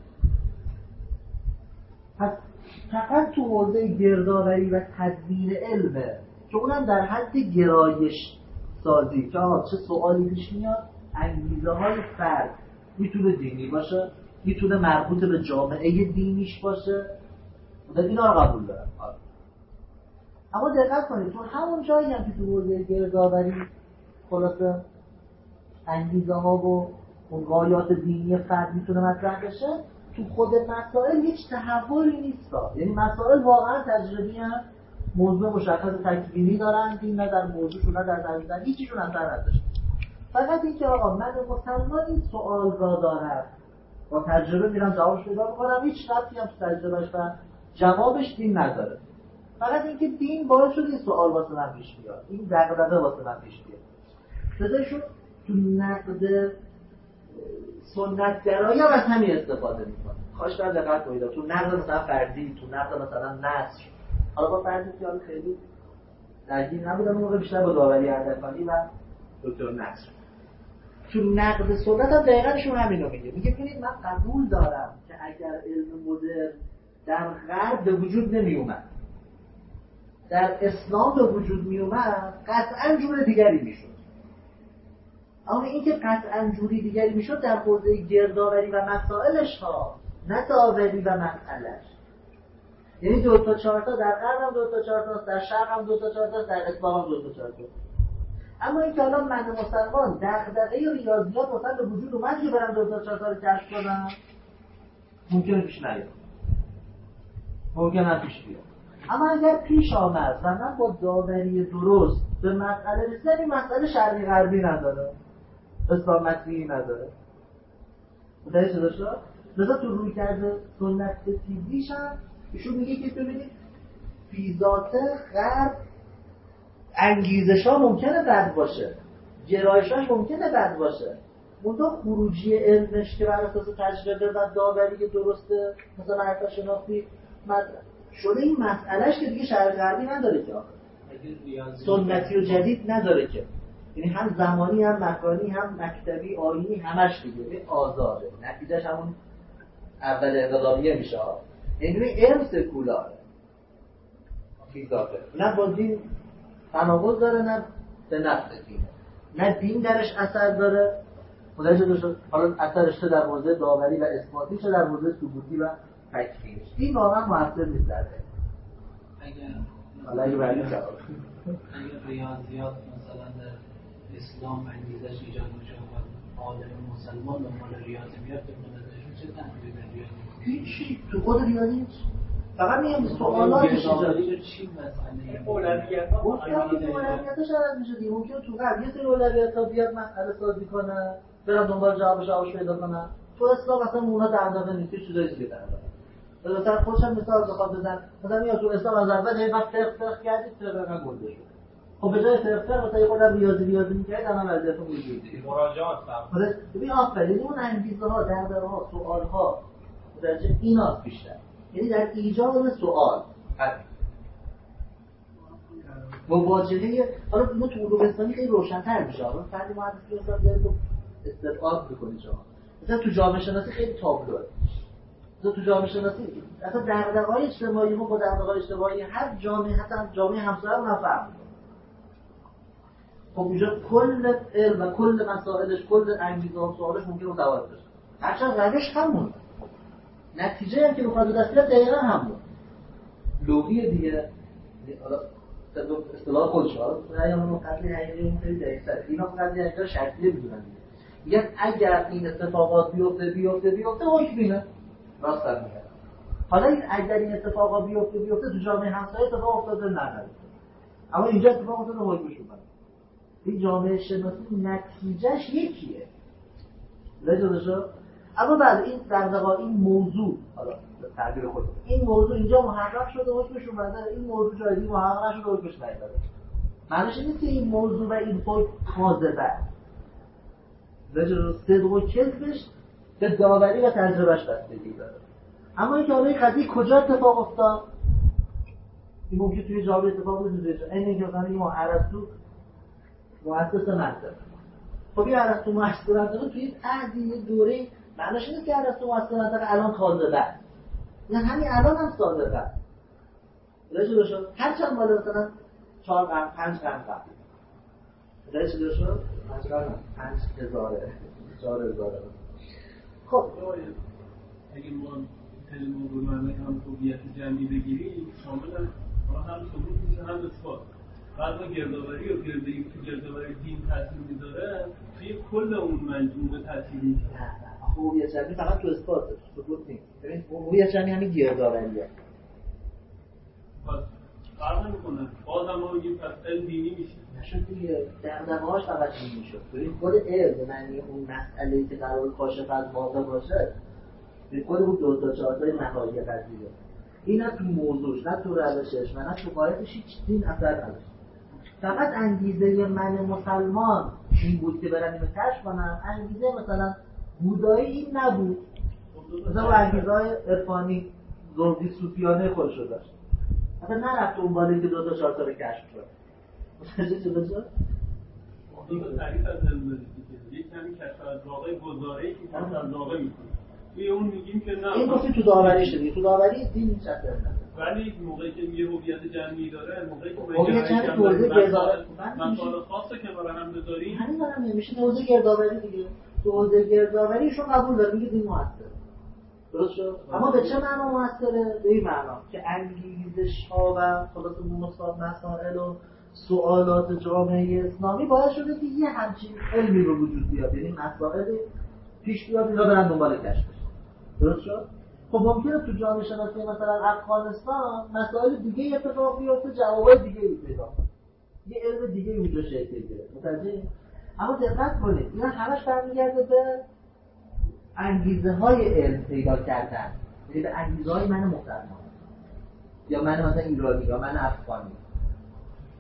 پس فقط تو حوزه گردآوری و تدوین علمه که اونم در حد گرایش سازی که چه سوالی پیش میاد، انگیزه‌های فرد میتونه دینی باشه، میتونه مربوط به جامعه دینیش باشه، و اینا رو قبول دارم. اما دقت کنید تو همون جایی هم که تو حوزه گردآوری خلاصه انگیزه ها و اون غایات دینی فرد میتونه مطرح بشه، تو خود مسائل هیچ تحولی نیست. یعنی مسائل واقعا تجربی هم موضوع مشخص تکوینی دارن که نه در موضوعشون نه در دقیقا هیچیشون اثر نداشت. فقط این که آقا من مسلمان این سوال را دارم، با تجربه میرم جوابش پیدا میکنم، هیچ ربطی هم تو تجربهش و جوابش دین نداره. فقط اینکه دین باعث شد این سوال واسه من پیش بیاد، این دغدغه واسه من پیش بیاد. جزایشون تو نقد سنت‌گرایی هم از همین استفاده میکنه. خواهش دارم دقت کنید تو نقد مثلا فردی، تو نقد مثلا نثر. حالا با فردی که خیلی درگیر نبودم اون موقع، بیشتر با داوری اردکانی و دکتر نصر. تو نقد سنت هم دقیقاًشون همینو میگه ببینید من قبول دارم که اگر علم مدرن در غرب به وجود نمی اومد، در اسلام به وجود می اومد، قطعاً جور دیگری میشد. اما این که قطعاً جوری دیگری میشد در حوزه گردآوری و مسائلش ها، نه داوری و مسئلهش. یعنی 2 تا 4 تا در غرب هم 2 تا 4 تا، در شرق هم 2 تا 4 تا، در اسلام هم 2 تا 4 تا. اما این که الان من مسلمان دغدغه ریاضیات واسه به وجود اومد که برم 2 تا 4 تا رو کشف کنم، ممکنه پیش نیاد، ممکنه پیش بیاد. اما اگر پیش آمد و من با داوری درست به مسئله رسیدم، این مسئله شرقی غربی نداره، اسلام مسیحی نداره. متوجه شدید؟ لذا تو روی کرده سنت ستیزیش هم ایشون میگه که ببینید فی ذات غرب انگیزش ها ممکنه بد باشه، گرایشاش ممکنه بد باشه، منتها خروجی علمش که بر اساس تجربه و داوری که درسته، مثلا حرف شناختی شده، این مسئلهش که دیگه شرق غربی نداره که سنتی و جدید نداره که، یعنی هم زمانی هم مکانی هم مکتبی آیینی همش دیگه به آزاده، نتیجهش همون اول انقلابیه میشه. یعنی علم سکولاره اضافه، نه با دین تناقض داره نه به نفع دینه، نه دین درش اثر داره متوجه بشید. حالا اثرش چه در موضوع داوری و اثباتی چه در موضوع ثبوتی و تکفیری، این واقعا مؤثر نیست در اگر ریاضیات مثلا در اسلام انگیزش ایجاد میشه و عالم مسلمان دنبال ریاضی بیاد بکنه، چه تنبیه در ریاضی؟ هیچی تو خود ریاضی نیست، فقط میگم سوالاتش ایجاد چی مسئله اولویت‌ها اولویت‌ها شاید میشه دیگه، ممکنه تو قبل یه سری اولویت‌ها بیاد مسئله سازی کنه، برن دنبال جوابش پیدا کنن. تو اسلام مثلا اونها دغدغه نیست، چیزایی دیگه دغدغه. مثلا خودم مثال بخوام بزنم، مثلا میاد تو اسلام از اول هی وقت فرق کردید فرق نگرده شد. خب به جای فرق مثلا خودم ریاضی می‌کردید، الان وضعیتون اینجوریه. مراجعات هم. ببین آفرین اون انگیزه‌ها، دغدغه‌ها، سوال‌ها درجه ایناست بیشتر. یعنی در ایجاد سوال مواجهه، حالا اینو تو علوم اسلامی خیلی روشن‌تر میشه. حالا فردی مهندسی اسلام داره استدعا می‌کنه جا. مثلا تو جامعه شناسی خیلی تابلوه. مثلا تو جامعه شناسی اصلا دغدغه‌های اجتماعی ما با دغدغه‌های اجتماعی هر جامعه، حتی جامعه همسایه‌مون هم فرق می‌کنه. خب اینجا کل علم و کل مسائلش، کل انگیزه و سوالش ممکنه متفاوت باشه. هرچند روش همونه. نتیجه هم که بخواد دست بیاد دقیقاً همونه. لوحی دیگه حالا اصطلاح خودش حالا رأیمون قضیه حقیقی خیلی دقیق‌تره. اینا قضیه حقیقی شکلی می‌دونن. میگن اگر این اتفاقات بیفته حکم اینه. راست میگن. حالا این اگر این اتفاقات بیفته تو جامعه همسایه اتفاق افتاده نه. اما اینجا اتفاق افتاده حکمش می‌کنه. این جامعه شناسی نتیجهش یکیه. لذا اما بعد این دغدغه‌ها این موضوع، حالا تعبیر خود این موضوع اینجا محقق شده حکمش اومده، این موضوع جای دیگه محقق نشده حکمش نیامده. معنیش اینه که این موضوع و این حکم کاذبه. لذا صدق و کذبش به داوری و تجربهش بستگی داره. اما این که حالا این قضیه کجا اتفاق افتاد؟ این ممکنه توی جامعه اتفاق بیفته. اینکه مثلا ما ارسطو مؤسس منطق. خب این ارسطو مؤسس منطق توی عهدی دوره معنیش اینه که ارسطو مؤسس منطق الان کاذبه. نه همین الان هم صادقه. راجع شد هر چند مال مثلا 4 قرن 5 قرن قبل. راجع شد 5 قرن 5000 خب اگه ما علم رو معنی هم هویت جمعی بگیریم شامل هم ثبوت میشه هم اثبات. بعد ما گردآوری و گردآوری دین تاثیر میذاره توی کل اون مجموعه تاثیر میذاره. هویت جمعی فقط تو اثبات ثبوت نیست. ببین هویت جمعی همین گردآوریه. پس فرق نمیکنه. باز هم ما میگیم پس علم دینی میشه. نشد دیگه دغدغه‌هاش فقط دینی شد. ببین خود علم معنی اون مسئله‌ای که قرار کاشف از واقع باشه به خود اون دو تا چهار تا نهایی قضیه. اینا تو موضوعش نه تو روشش نه تو قاعده‌اش هیچ دین اثر نداشت. فقط انگیزه من مسلمان این بود که برم اینو کشف کنم. انگیزه مثلا بودایی این نبود. مثلا انگیزه‌های عرفانی ذوقی صوفیانه خودش رو داشت. مثلا نرفت دنبال که دو تا چهار تا رو کشف کنه. متوجه شد؟ اون تعریف از علم دیگه. یک کمی کشف از واقع گزاره‌ای که کشف از واقع می‌کنه. توی اون میگیم که نه. این گفتی تو داوری شده. تو داوری دین هیچ اثری نداره. ولی موقعی که یه هویت جمعی داره، موقعی که هویت جمعی توضیح گردآوری مسائل خاصه که برای هم بذاریم همین دارم میشه توضیح گردآوری دیگه. توضیح گردآوریشو قبول داره میگه دین موثره. درست شد؟ اما به چه معنا موثره؟ به این معنا که انگیزش ها و خلاص مسائل و سوالات جامعه اسلامی باعث شده که یه همچین علمی رو وجود بیاد، یعنی مسائل پیش بیاد اینا برن دنبال کشفش. درست شد؟ خب ممکنه تو جامعه شناسی مثلا افغانستان مسائل دیگه اتفاق بیفته، جوابای دیگه پیدا کنه، یه علم دیگه اونجا شکل بگیره. متوجه؟ اما دقت کنید اینا همش برمیگرده به انگیزه های علم پیدا کردن، یعنی به انگیزه های من مسلمان یا من مثلا ایرانی یا من افغانی.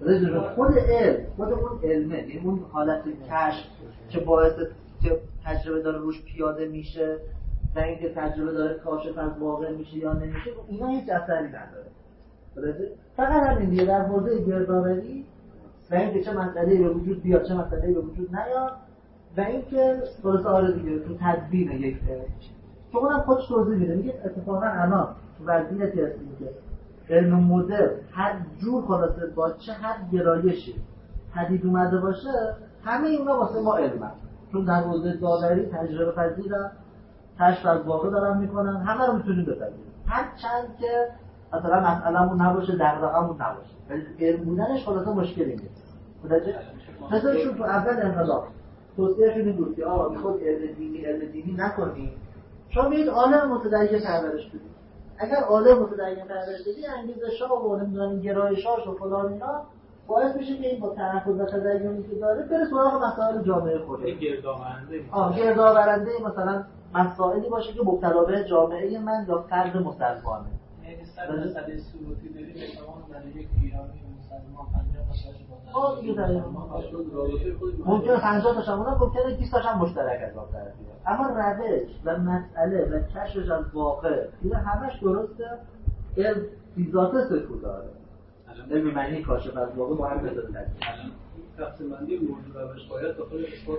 خود علم، خود اون علمه، یعنی اون حالت کشف که باعث که تجربه داره روش پیاده میشه و اینکه تجربه داره کاشف از واقع میشه یا نمیشه، اینا هیچ اثری نداره. فقط همین دیگه در حوزه گردآوری و اینکه چه مسئله‌ای به وجود بیاد چه مسئله‌ای به وجود نیاد و اینکه درست آره دیگه تو تدوین یک که اونم خودش توضیح میده. میگه اتفاقا الان تو وضعیتی هستیم که علم مدرن هر جور خلاصه با چه هر گرایشی پدید اومده باشه همه اینا واسه ما علمه، چون در حوزه داوری تجربه پذیرن، کشف از واقع دارن میکنن، همه رو میتونیم بپذیریم هر چند که مثلا مسئله‌مون نباشه دغدغه‌مون نباشه، ولی علم بودنش خلاصه مشکلی نیست. مثلا تو اول انقلاب توصیه‌شون این بود که آقا میخواد علم دینی نکنی، شما میید عالم متدین پرورش بدید. اگر عالم متدین پرورش بدید انگیزش‌ها و نمیدونم گرایش‌هاش و فلان اینا باعث میشه که این با تناقض و تدینی که داره بره سراغ مسائل جامعه خودش. گردآورنده مثلا مسائلی باشه که مبتلا به جامعه من یا فرد مسلمانه. یعنی سر مسئله سلوکی داریم احتمال برای یک ایرانی مسلمان 50 مسئله دیگه داریم. ممکنه 50 تاش هم ممکنه 20 تاش هم مشترک از اون طرف بیاد. اما روش و مسئله و کشفش از واقع اینا همش درسته. علم ذات سکولاره. علم معنی کاشف از واقع با هم بذارید. الان تقسیم بندی موضوع روش باید داخل اثبات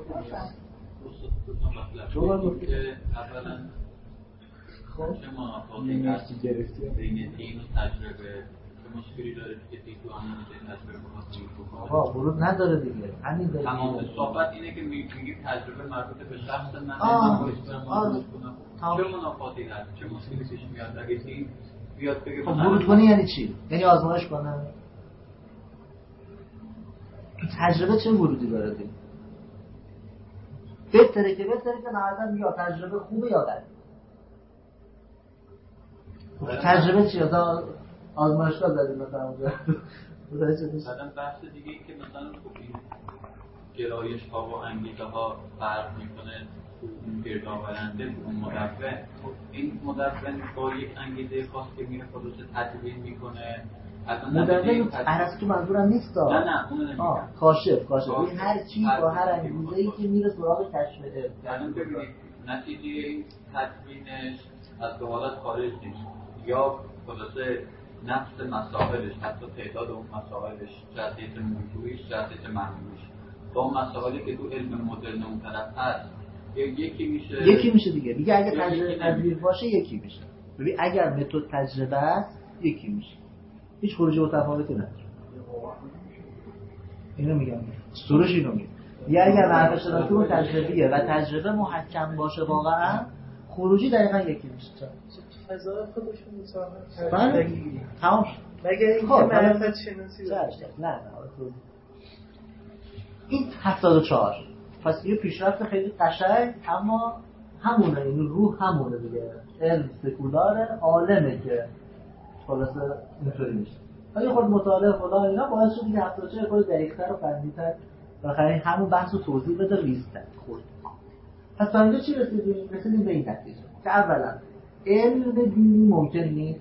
مطلب که اولا چه منافاتی هست بین دین و تجربه، چه مشکلی داره که دین تو همون تجربه بخواهد آقا برود نداره دیگه همین داره. تمام صحبت اینه که میگیم تجربه مربوط به شخص من چه منافاتی هست، چه مشکلی پیش میاد اگه دین بیاد بگه برود کنی یعنی چی؟ یعنی آزمایش کنه؟ تو تجربه چه ورودی داره دین؟ بهتره که نهایتا یا تجربه خوبه یا بده. تجربه چی؟ آزمایشگاه زدیم مثلا اونجا. بعدم بحث دیگه این که مثلا این گرایش ها و انگیزه ها فرق میکنه تو اون گردآورنده اون مدون. این مدون با یک انگیزه خاص که میره خودش تدوین میکنه. مدون ارسطو منظورم نیست. نه اون نمیگم. کاشف این هر چی با هر انگیزه‌ای که میره سراغ کشف علم. الان ببینید نتیجه این تدوینش از به حالت خارج نیست یا خلاصه نفس مسائلش، حتی تعداد اون مسائلش، جهت موضوعیش، جهت محمولش با اون مسائلی که تو علم مدرن اون طرف هست یکی میشه دیگه. میگه اگه تجربه پذیر باشه یکی میشه. ببین اگر متد تجربه است یکی میشه، هیچ خروجی متفاوتی نداره. اینو میگم سروش اینو میگه. یا اگر معرفت شناسی اون تجربیه و تجربه محکم باشه واقعا خروجی دقیقا یکی میشه. فضا خودشون مساهمت بله تمام شد. مگر اینکه معرفت شناسی نه این 74 پس یه پیشرفت خیلی قشنگ، اما همونه، این روح همونه دیگه. علم سکولاره، عالمه که خلاصه اینطوری میشه. ولی خود مطالعه خدا اینا باعث شد که 74 خود دقیق‌تر و فنی‌تر بخاطر همون بحث رو توضیح بده ریزتر خورد. پس تا اینجا چی رسیدیم به این نتیجه که اولا علم دینی ممکن نیست.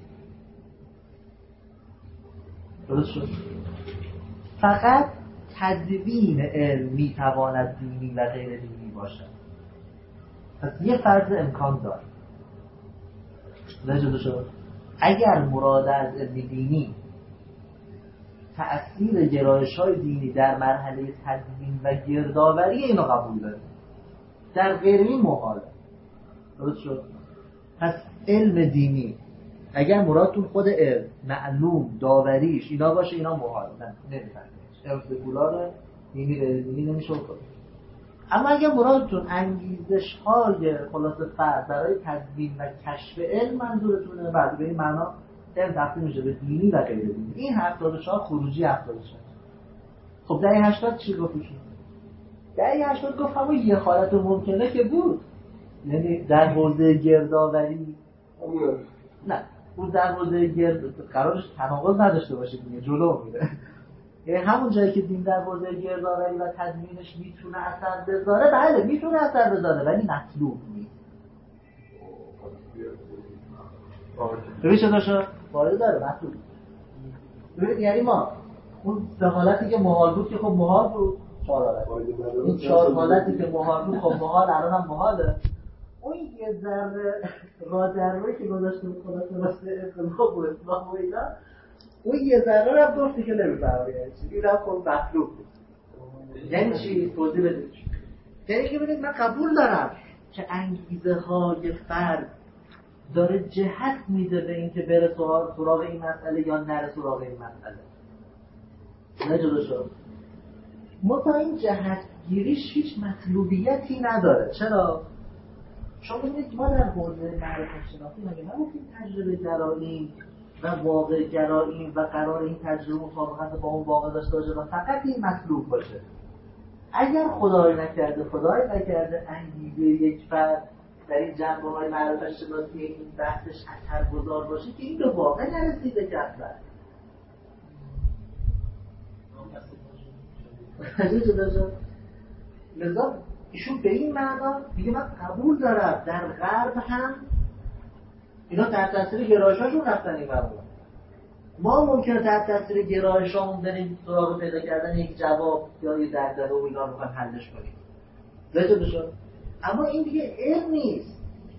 درست شد. فقط تدوین علم میتواند دینی و غیر دینی باشد. پس یه فرض امکان داره. درست شد. اگر مراد از علم دینی تأثیر گرایش‌های دینی در مرحله تدوین و گردآوری اینو قبول داره، در غیر این محاله. درست شد. پس علم دینی اگر مرادتون خود علم معلوم داوریش اینا باشه اینا محال نمیفهمید. علم سکولار دینی غیر دینی نمیشه کنه. اما اگر مرادتون انگیزش های خلاصه فرد برای تدوین و کشف علم منظورتونه، بعد به این معنا علم تقسیم میشه به دینی و غیر دینی. این 74 خروجی 74. خب دهه 80 چی گفت؟ دهه 80 گفت همون یه حالت ممکنه که بود، یعنی در حوزه گردآوری نه اون در حوزه قرارش تناقض نداشته باشه دیگه، جلو میره. یعنی همون جایی که دین در حوزه گردآوری و تدوینش میتونه اثر بذاره، بله میتونه اثر بذاره ولی مطلوب نیست. ببین چه داشت؟ وارد داره مطلوب. ببین یعنی ما اون سه حالتی که محال بود که خب محال بود 4 حالت. این 4 حالتی که محال بود خب محال الان هم محاله. اون یه ذره رادروی که گذاشته بود خدا واسه انقلاب و اسلام و اینا، اون یه ذره رو گفتی که نمی‌فهمه یعنی چی. اینم خب مطلوب بود. یعنی چی؟ توضیح بدید. یعنی که ببینید من قبول دارم که انگیزه های فرد داره جهت میده به این که بره سراغ این مسئله یا نره سراغ این مسئله. نه جدا شد. متا این جهتگیریش هیچ مطلوبیتی نداره. چرا؟ شما ببینید ما در حوزه معرفت شناسی مگه نگفتیم تجربه گراییم و واقع گراییم و قرار این تجربه مطابقت با اون واقع داشته باشه و فقط این مطلوب باشه. اگر خدای نکرده انگیزه یک فرد در این جنبه‌های معرفت شناسی این بحثش اثرگذار باشه که این به واقع نرسیده که اصلا لذا ایشون به این معنا میگه من قبول دارم در غرب هم اینا تحت تاثیر گرایش‌هاشون رفتن این مبنا. ما ممکنه تحت تاثیر گرایش‌هامون بریم سراغ پیدا کردن یک جواب یا یه دغدغه و اینا رو می‌خوایم حلش کنیم. درست بشه؟ اما این دیگه علم نیست.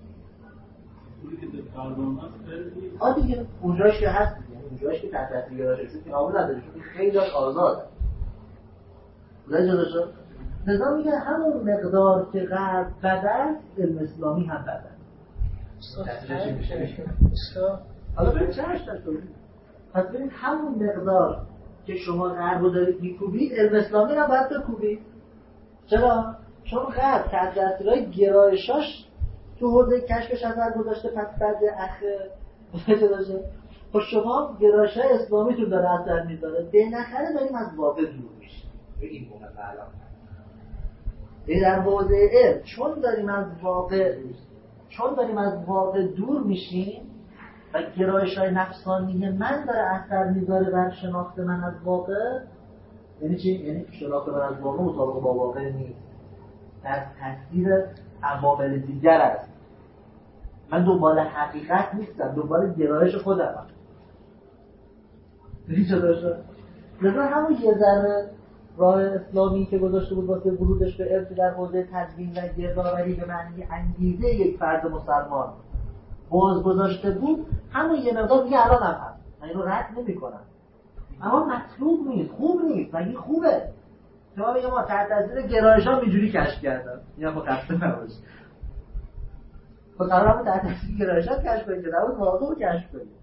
دیگه اونجاش که هست اونجاش که تحت تاثیر گرایش‌هاشون که قابل نداره چون خیلی آزاده. درست شد؟ لذا میگه همون مقدار که غرب بد است علم اسلامی هم بد است. حالا به چه هشتش کنید؟ پس ببینید همون مقدار که شما غرب رو دارید میکوبید علم اسلامی هم باید بکوبید. چرا؟ چون غرب تحت تاثیرهای گرایشاش تو حوزه کشفش اثر گذاشته پس بعد اخه داشته. خب شما گرایش‌های اسلامی تو داره اثر میذاره به نخره داریم از واقع دور میشیم. این مهمه الان. در حوزه علم چون داریم از واقع دور میشیم و گرایش‌های نفسانی من داره اثر میذاره بر شناخت من از واقع. یعنی چی؟ یعنی شناخت من از واقع مطابق با واقع نیست، در تاثیر عوامل دیگر است. من دنبال حقیقت نیستم، دنبال گرایش خودم. دیگه چه داشته؟ لذا همون یه ذره راه اسلامی که گذاشته بود واسه ورودش به علم در حوزه تدوین و گردآوری به معنی انگیزه یک فرد مسلمان باز گذاشته بود، همون یه مقدار دیگه الان هم هست. من اینو رد نمی‌کنم. اما مطلوب نیست، خوب نیست، مگه خوبه؟ شما میگه ما تحت تاثیر گرایش‌ها اینجوری کشف کردم. یا مخصص نباشه. خب قراره تحت تاثیر گرایش‌ها کشف کنید، نه واقعا رو کشف کنید.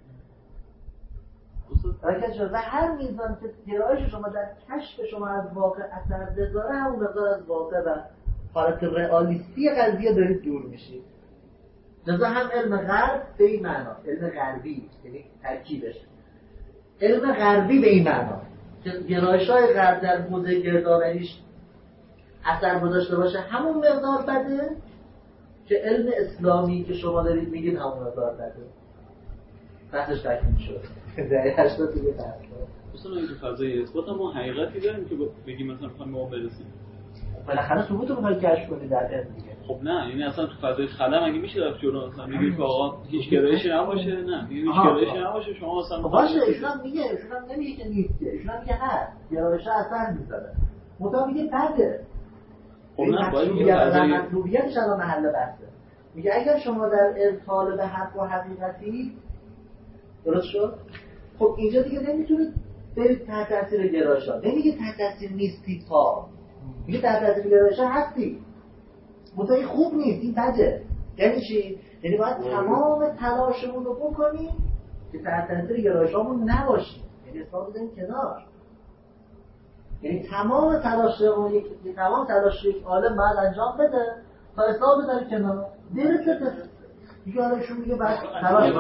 و هر میزان که گرایش شما در کشف شما از واقع اثر بذاره همون مقدار از واقع و حالت رئالیستی قضیه دارید دور میشید. لذا هم علم غرب به این معنا، علم غربی یعنی ترکیبش علم غربی به این معنا که گرایش‌های غرب در حوزه گردآوریش اثر گذاشته باشه همون مقدار بده که علم اسلامی که شما دارید میگید همون مقدار بده. بحثش تکمیل شد. در 80 دیگه بحث. مثلا این فضای اثبات ما حقیقتی داریم که بگیم مثلا می‌خوایم به اون برسیم. بالاخره ثبوت رو می‌خواید کشف کنید در علم دیگه. خب نه، یعنی اصلا تو فضای خلا مگه میشه رفت جلو مثلا میگه که آقا هیچ گرایشی نباشه؟ نه، میگه هیچ گرایشی نباشه شما مثلا باشه، ایشون هم نمیگه که نیست، ایشون هم میگه هست. گرایش اثر میذاره. مطابق میگه بده. خب نه، باید مطلوبیتش الان محل بحثه. میگه اگر شما در علم طالب حق و حقیقتی درست شد؟ خب اینجا دیگه نمیتونید برید تحت تاثیر گرایش‌ها. نمیگه تحت تاثیر نیستی تا. میگه تحت تاثیر گرایش‌ها هستی. مطمئن خوب نیست، این بده. یعنی چی؟ یعنی باید تمام تلاشمون رو بکنیم که تحت تاثیر گرایش‌هامون نباشیم. یعنی اصلا بزنیم کنار. یعنی تمام تلاش یک عالم باید انجام بده تا اصلا بذاره کنار. درسته دیگه حالشون میگه بعد تلاش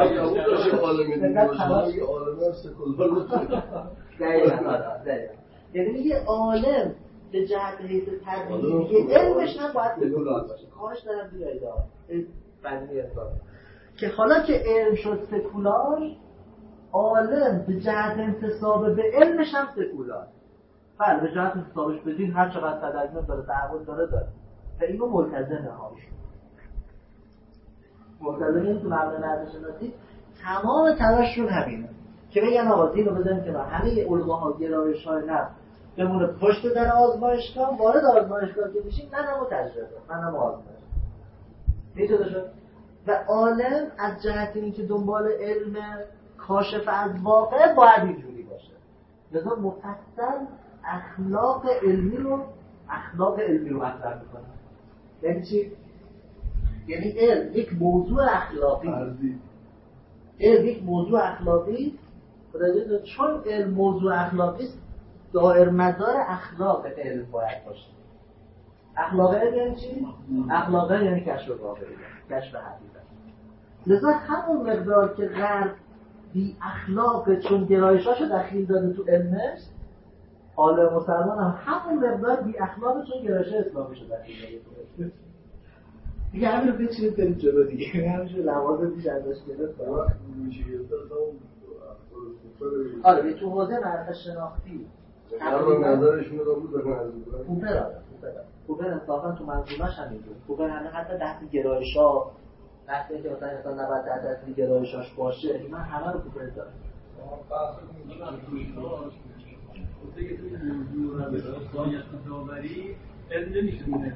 یعنی میگه عالم به جهت حیث تدریجی علمش هم باید سکولار باشه. خواهش دارم بیایید بندی اصلا که حالا که علم شد سکولار، عالم به جهت انتساب به علمش هم سکولار. بله به جهت انتسابش به دین هر چقدر تدریج داره تعهد داره و اینو ملتزمه هاش ملتزمین تو مبنای نظر شناسی تمام تلاششون همینه که بگن آقا دین رو بزنیم کنار، همه الگوها گرایش‌های نفس بمونه پشت در آزمایشگاه، وارد آزمایشگاه که بشیم منم تجربه، منم آزمایش میتونه شد. و عالم از جهت اینکه دنبال علم کاشف از واقع باید اینجوری باشه. لذا مفصل اخلاق علمی رو مطرح میکنه. یعنی چی؟ یعنی علم یک موضوع اخلاقی، علم یک موضوع اخلاقی، چون علم موضوع اخلاقی است دائر مدار اخلاق علم باید باشه. اخلاق علم یعنی چی؟ اخلاق علم یعنی کشف واقعی، کشف حقیقت. لذا همون مقدار که غرب بی اخلاق چون گرایشاشو دخیل داده تو علمش، عالم مسلمان هم همون مقدار بی اخلاق چون گرایش اسلامیشو دخیل داده تو علمش. دیگه همین رو بچینید برید جلو دیگه، همینجور لوازم دیش ازش گرفت. آره به تو حوزه معرفت شناختی نظرشون رو بود بکنن کوپر انصافا تو منظومش همینجور. کوپر همه حتی دست گرایش‌ها، دستی که مثلا نباید دست گرایشاش باشه، من همه رو کوپر دارم. گفته که توی موضوع رسایت داوری علم نمیشه مونه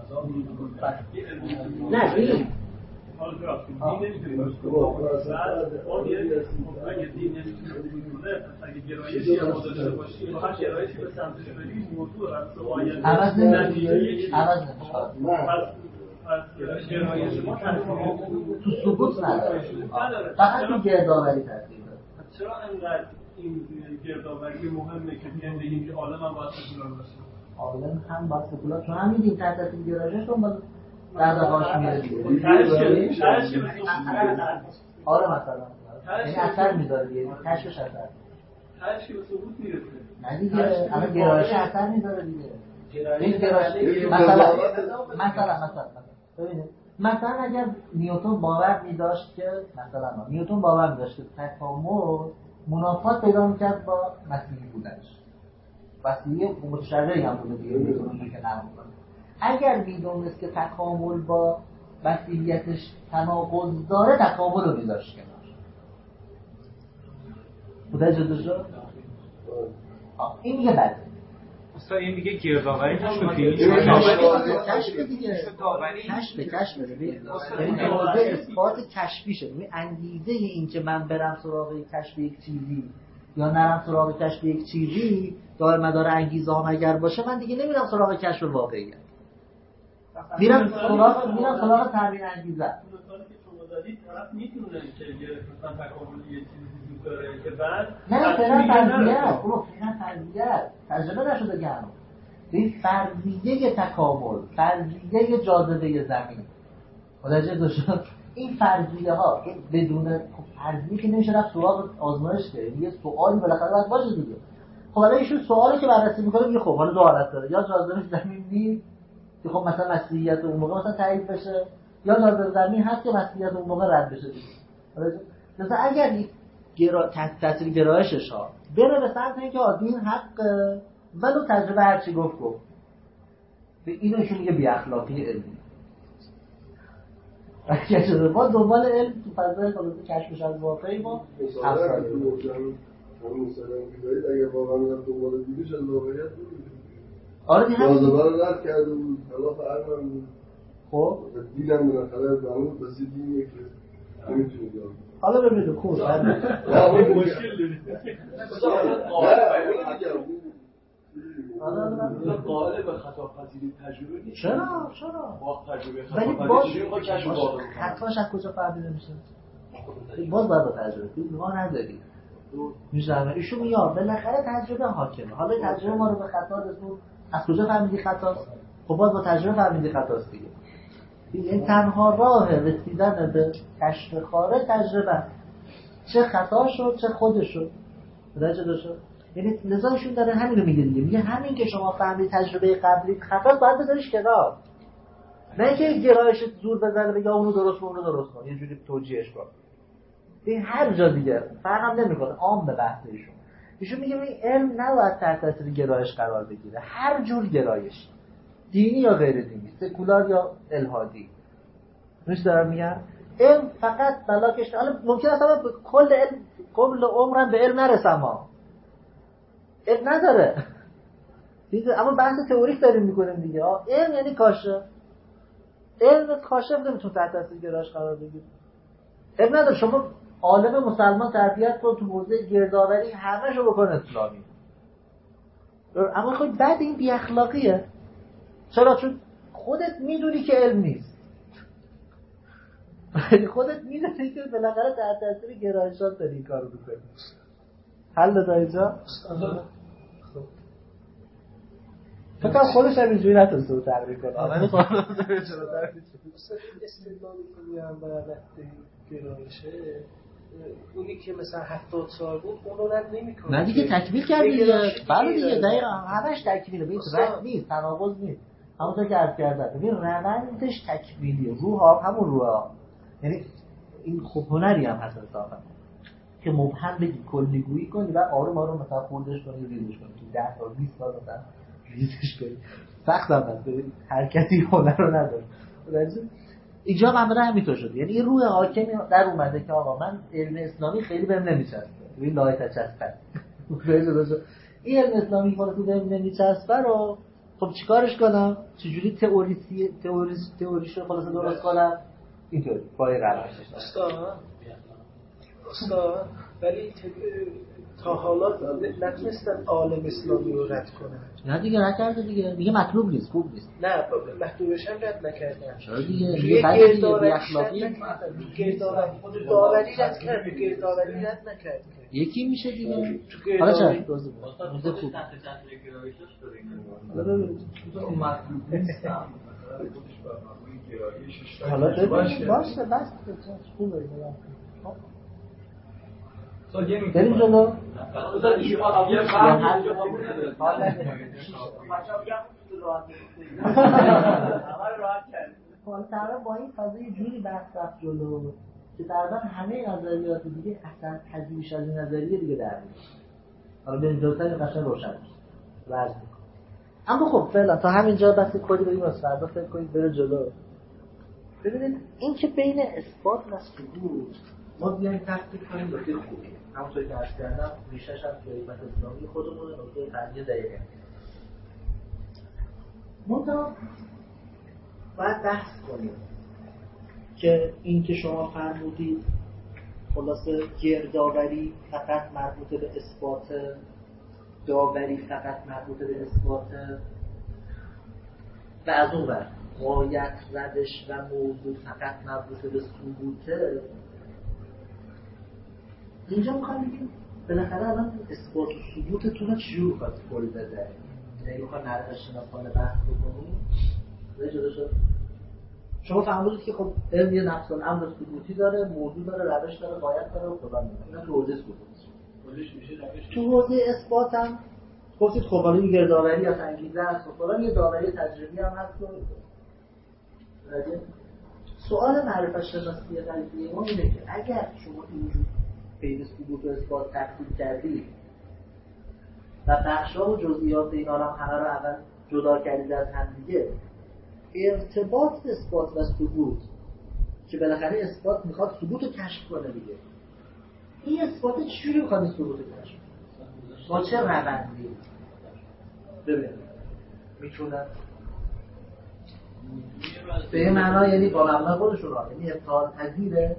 نه دین حال براست دین نمیشه بعد اون یه اگه دین نمیشه مونه اگه گرایشی هم داشته باشی و هر گرایشی به سمتش بریم موضوع رسایت عوض نمیشه از گرایش ما تو ثبوت نداره، فقط تو گردآوری تاثیر داره. چرا انقدر این گردآوری مهمه که بیان بگیم که عالم هم باید سکولار باشه؟ عالم هم باید سکولار، چون هم میدیم تحت تاثیر گرایشش رو باید دردهاش میره دیگه. آره مثلا یعنی اثر میذاره دیگه، کشفش اثر هرچی به ثبوت میرسه. نه دیگه، اما گرایش اثر میذاره دیگه. این گرایش مثلا ببینید، مثلا اگر نیوتن باور می‌داشت که تکامل منافات پیدا می‌کرد با مسیحی بودنش، مسیحی متشرعی هم بوده دیگه، نیوتن که نبود. اگر می‌دونست که تکامل با مسیحیتش تناقض داره، تکامل رو می‌ذاشت کنار. متوجه شد؟ این میگه بده. اصلا این میگه گردآوری کشف دیگه، کشف یعنی حوزه اثبات کشفی شد. یعنی انگیزه این که من برم سراغ کشف یک چیزی یا نرم سراغ کشف یک چیزی، دائر مدار انگیزه هم اگر باشه، من دیگه نمیرم سراغ کشف واقعیت، میرم سراغ تامین انگیزه. مثلا که شما دادید طرف میتونه که مثلا تکامل یه چیزی وجود داره که بعد نه فرضیه تجربه نشده که هنوز این فرضیه تکامل، فرضیه جاذبه زمین متوجه شد. این فرضیه ها بدون فرضیه که نمیشه رفت سراغ آزمایش که یه سوالی بالاخره باید باشه دیگه. خب حالا ایشون سوالی که بررسی میکنه میگه خب حالا دو حالت داره، یا جاذبه زمین نیست که خب مثلا مسیحیت اون موقع مثلا تایید بشه، یا جاذبه زمین هست که مسیحیت اون موقع رد بشه دیگه. مثلا اگر تاثیر گرایشش ها بره به سمت اینکه دین حق ولو تجربه هرچی گفت به اینو ایشون میگه بی اخلاقی علمی. ما دنبال علم تو فضای خلاصه کشفش از واقعی ما مثلا که اگر واقعا دنبال دینش از واقعیت بود، آره دیگه جاذبه رو رد کرده بود، خلاف عقل بود. خب دیدم بالاخره معلوم بس دینیه که نمیتونه بیاد. حالا ببینید خوب مشکل دارید. قائل به خطاپذیری تجربه نیست. چرا؟ با تجربه ولی خطاپذیری ما کشف واقع خطاش از کجا فهمیده میشه؟ باز باید با تجربه ما نداریم. میشه ایشون میگه بالاخره تجربه حاکمه. حالا تجربه ما رو به خطا رسون، از کجا فهمیدی خطاست؟ خب باز با تجربه فهمیدی خطاست دیگه. این تنها راه رسیدن به کشف خارج تجربه، چه خطا شد چه خودش شد. متوجه شد؟ یعنی لذایشون داره همین رو میگه دیگه، میگه همین که شما فهمید تجربه قبلی خطا، باید بذاریش کنار، نه اینکه گرایش زور بزنه بگه اونو درست کن اونو درست کن، یه جوری توجیهش کن. این هر جا دیگه فرق هم نمیکنه، عام به بحث ایشون میگه این علم نباید تحت تاثیر گرایش قرار بگیره، هر جور گرایش، دینی یا غیر دینی، سکولار یا الحادی. میشه دارم میگم علم فقط بلاکش، حالا ممکن است من کل عمرم به علم نرسم ها، علم نداره دیگه، اما بحث تئوریک داریم میکنیم دیگه. علم یعنی کاشف، علم کاشف نمیتونه تحت تاثیر گرایش قرار بگیره. علم نداره شما عالم مسلمان تربیت کن تو حوزه گردآوری همه‌شو بکن اسلامی، اما خب بعد این بی اخلاقیه. چرا؟ چون خودت میدونی که علم نیست، خودت میدونی که بالاخره تحت تاثیر گرایشات داری این کارو میکنی. حل تا اینجا؟ فکر خودش هم اینجوری نتونسته بود تغییر کنه. ولی خب جلوتر استدلالی که میارن برای گرایشه، اونی که مثلا 70 سال بود اون رو رد نمی‌کنه. نه دیگه تکمیل کردی دیگه. بله دیگه دقیقاً همش تکمیله، ببین رد نیست، تناقض نیست. همونطور که عرض کردم ببین روندش تکمیلیه، روح همون روح، یعنی این خوب هنری هم هست انصافا که مبهم بگی کلیگویی کنی و آروم آروم مثلا خوردش کنی ریزش کنی تو 10 تا 20 سال مثلا ریزش کنی. سخت هم هست، ببین حرکتی هنر رو نداره. اینجا معامله همینطور شده، یعنی یه روح حاکمی در اومده که آقا من علم اسلامی خیلی بهم نمیچسبه، ببین لایه تچسبه این علم اسلامی خودت بهم نمیچسبه رو خب چیکارش کنم؟ چجوری تئوریشو خلاص درست کنم؟ اینطوری پای روش استاد ولی تا حالا نتونستن عالم اسلامی رو رد کنن. نه دیگه نکرده دیگه، میگه مطلوب نیست، خوب نیست. نه مطلوبش هم رد نکردن. چرا دیگه؟ میگه بعد دیگه بی اخلاقی گردآوری رد کرد، گردآوری رد نکرد. یکی میشه دیگه. حالا چرا؟ موضوع خوب. حالا ببین باشه بس خوبه. بریم جلو. حالا با این فضای جوری بحث رفت جلو که تقریبا همه نظریات دیگه اصلا تجزیه‌اش از این نظریه دیگه در میاد. حالا بریم جلوتر قشنگ روشن میشه. اما خب فعلا تا همینجا بس کلی بریم واسه فردا فکر کنید بره جلو. ببینید این که بین اثبات و ثبوت ما بیایم تفکیک کنیم نکته خوبیه. همونطوری که عرض کردم ریشه‌ش هم تو علم اسلامی خودمون نکته فرعی دقیقه. منتها باید بحث کنیم که این که شما فرمودید خلاصه گردآوری فقط مربوط به اثبات، داوری فقط مربوط به اثبات و از اون ور غایت، روش و موضوع فقط مربوط به ثبوته. اینجا میخوام بگیم بالاخره الان اثبات و ثبوتتون رو چجور میخواد کل بده؟ یعنی میخواد نرده شناسانه بحث بکنیم و جدا شد شما فهمونید که خب علم یه نفس الامر ثبوتی داره، موضوع داره، روش داره، غایت داره و فلان میکنه. اینا تو حوزه ثبوت. تو حوزه اثبات هم گفتید خب حالا این گردآوری یا انگیزه است و فلان یه داوری تجربی هم هست. سوال معرفت شناسی قضیه ما اینه که اگر شما اینجور بین ثبوت و اثبات تفصیل کردید و بخش‌ها و جزئیات اینا رو همه رو اول جدا کردید از هم دیگه، ارتباط اثبات و ثبوت که بالاخره اثبات میخواد ثبوت رو کشف کنه دیگه، این اثبات چجوری میخواد ثبوت رو کشف کنه؟ با چه روندی؟ ببینید میتونن به این معنا یعنی با مبنای خودشون را یعنی امتحان پذیره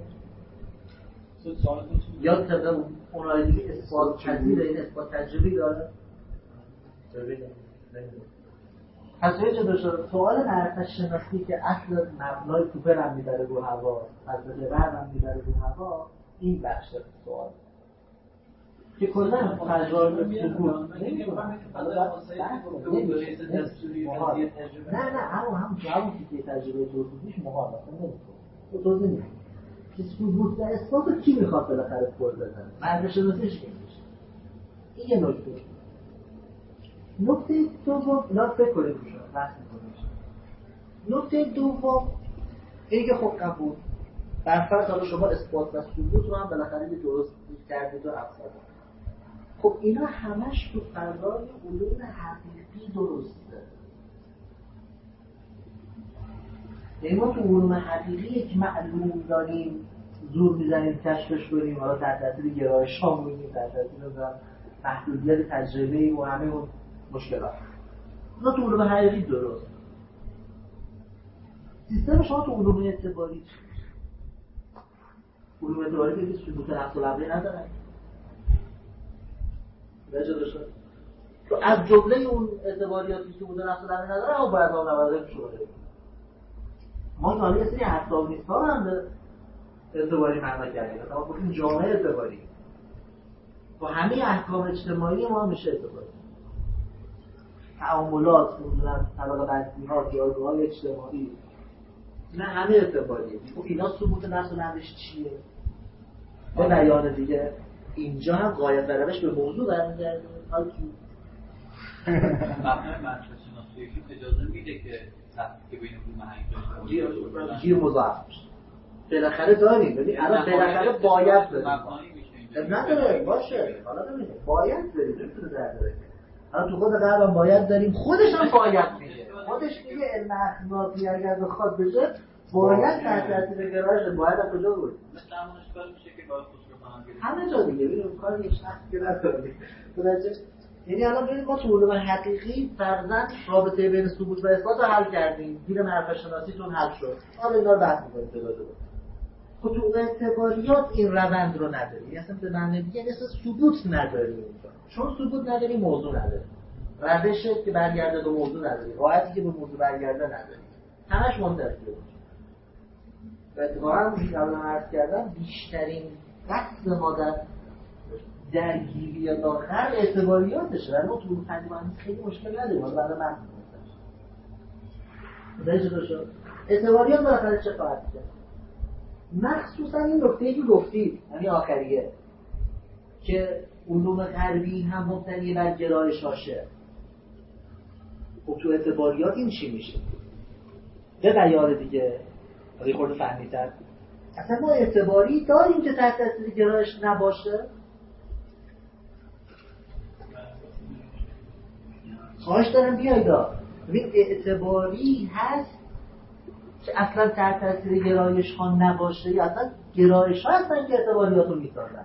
یا طبق اونایی دیگه اثبات پذیره، این اثبات تجربی داره. ببینید پس یه جدا شد سوال معرفت شناسی که اصل مبنای کوپر هم میبره رو هوا، از لبر هم میبره رو هوا، این بخش سوال که کلا تجربه ثبوت نه همون که تجربه توضیحش محال است نمی‌کنه توضیح نمی‌کنه که ثبوت و اثبات رو کی میخواد بالاخره کل بزنه معرفت شناسیش کی میشه. این یه نکته دوم اینا فکر کنید روشون بحث می‌کنید. نکته دوم اینکه خب قبول برفرض حالا شما اثبات و ثبوت رو هم بالاخره درست کردید و افسردید. خب اینا همش تو فضای علوم حقیقی درسته. یعنی ما تو علوم حقیقی یک معلوم داریم زور میزنیم کشفش کنیم، حالا در تاثیر گرایش ها می‌بینیم، در تاثیر محدودیت تجربه و همه اون مشکلات. اونا تو علوم حقیقی درست. سیستم شما تو علوم اعتباری چی؟ علوم اعتباری که ثبوت نفس الامری ندارن. تو از جمله اون اعتباریاتی که ثبوت نفس الامری نداره اما باید اون نوازه شده. ما حالا یه سری احکام نیست‌ها هم به اعتباری معنا کردیم. مثلا گفتیم جامعه اعتباری. با همه احکام اجتماعی ما میشه اعتباری. تعاملات، نمیدونم طبقه بندی‌ها، جایگاه‌های اجتماعی، اینا همه اعتباریه. خب اینا ثبوت نفس الامرش چیه؟ به بیان دیگه اینجا هم غایت طلبش به موضوع برمیگرده. حالا مبنای منطق شناسی اجازه میده که تفکیک بین علوم حقیقی گیر مضاعف بشه. بالاخره داریم، ببین الان بالاخره باید بریم. نداره باشه. حالا ببینید باید بریم، نمیتونه داره. حالا تو خود قلبم باید داریم، خودش هم باید میگه. خودش میگه علم اخلاقی اگر بخواد بشه باید تحت تاثیر گرایش باید از کجا بود؟ مثلا همون اشکال میشه که باید خودش همه جا دیگه ببینیم کار یه شخص که نداره. یعنی الان ببینید ما تو علوم حقیقی فرضاً رابطه بین ثبوت و اثبات رو حل کردیم، گیر معرفت شناسیتون حل شد. حالا اینا رو بحث می‌کنیم تعداد بود. خب تو اعتباریات این روند رو نداریم. یعنی اصلا به معنی دیگه اصلا ثبوت نداریم. چون ثبوت نداریم موضوع نداریم. روشی که برگرده به موضوع نداریم. راحتی که به موضوع برگرده نداریم. همش منتفیه بود. و اتفاقا همونی که الان عرض کردم بیشترین بحث ما در درگیری آخر اعتباریاتشه. ولی ما تو تقریبا خیلی مشکل نداریم. حالا بعدا بحث می‌کنیم. اعتباریات بالاخره چه خواهد کرد؟ مخصوصا این نکته‌ای که گفتید، یعنی آخریه که علوم غربی هم مبتنی بر گرایش‌هاشه. خب تو اعتباریات این چی میشه؟ به بیان دیگه از این خورده فهمیدن اصلا ما اعتباری داریم که تحت تاثیر گرایش نباشه؟ خواهش دارم بیایید ببین اعتباری هست که اصلا تحت تاثیر گرایش ها نباشه یا اصلا گرایش ها هستن که اعتباریات رو میسازن.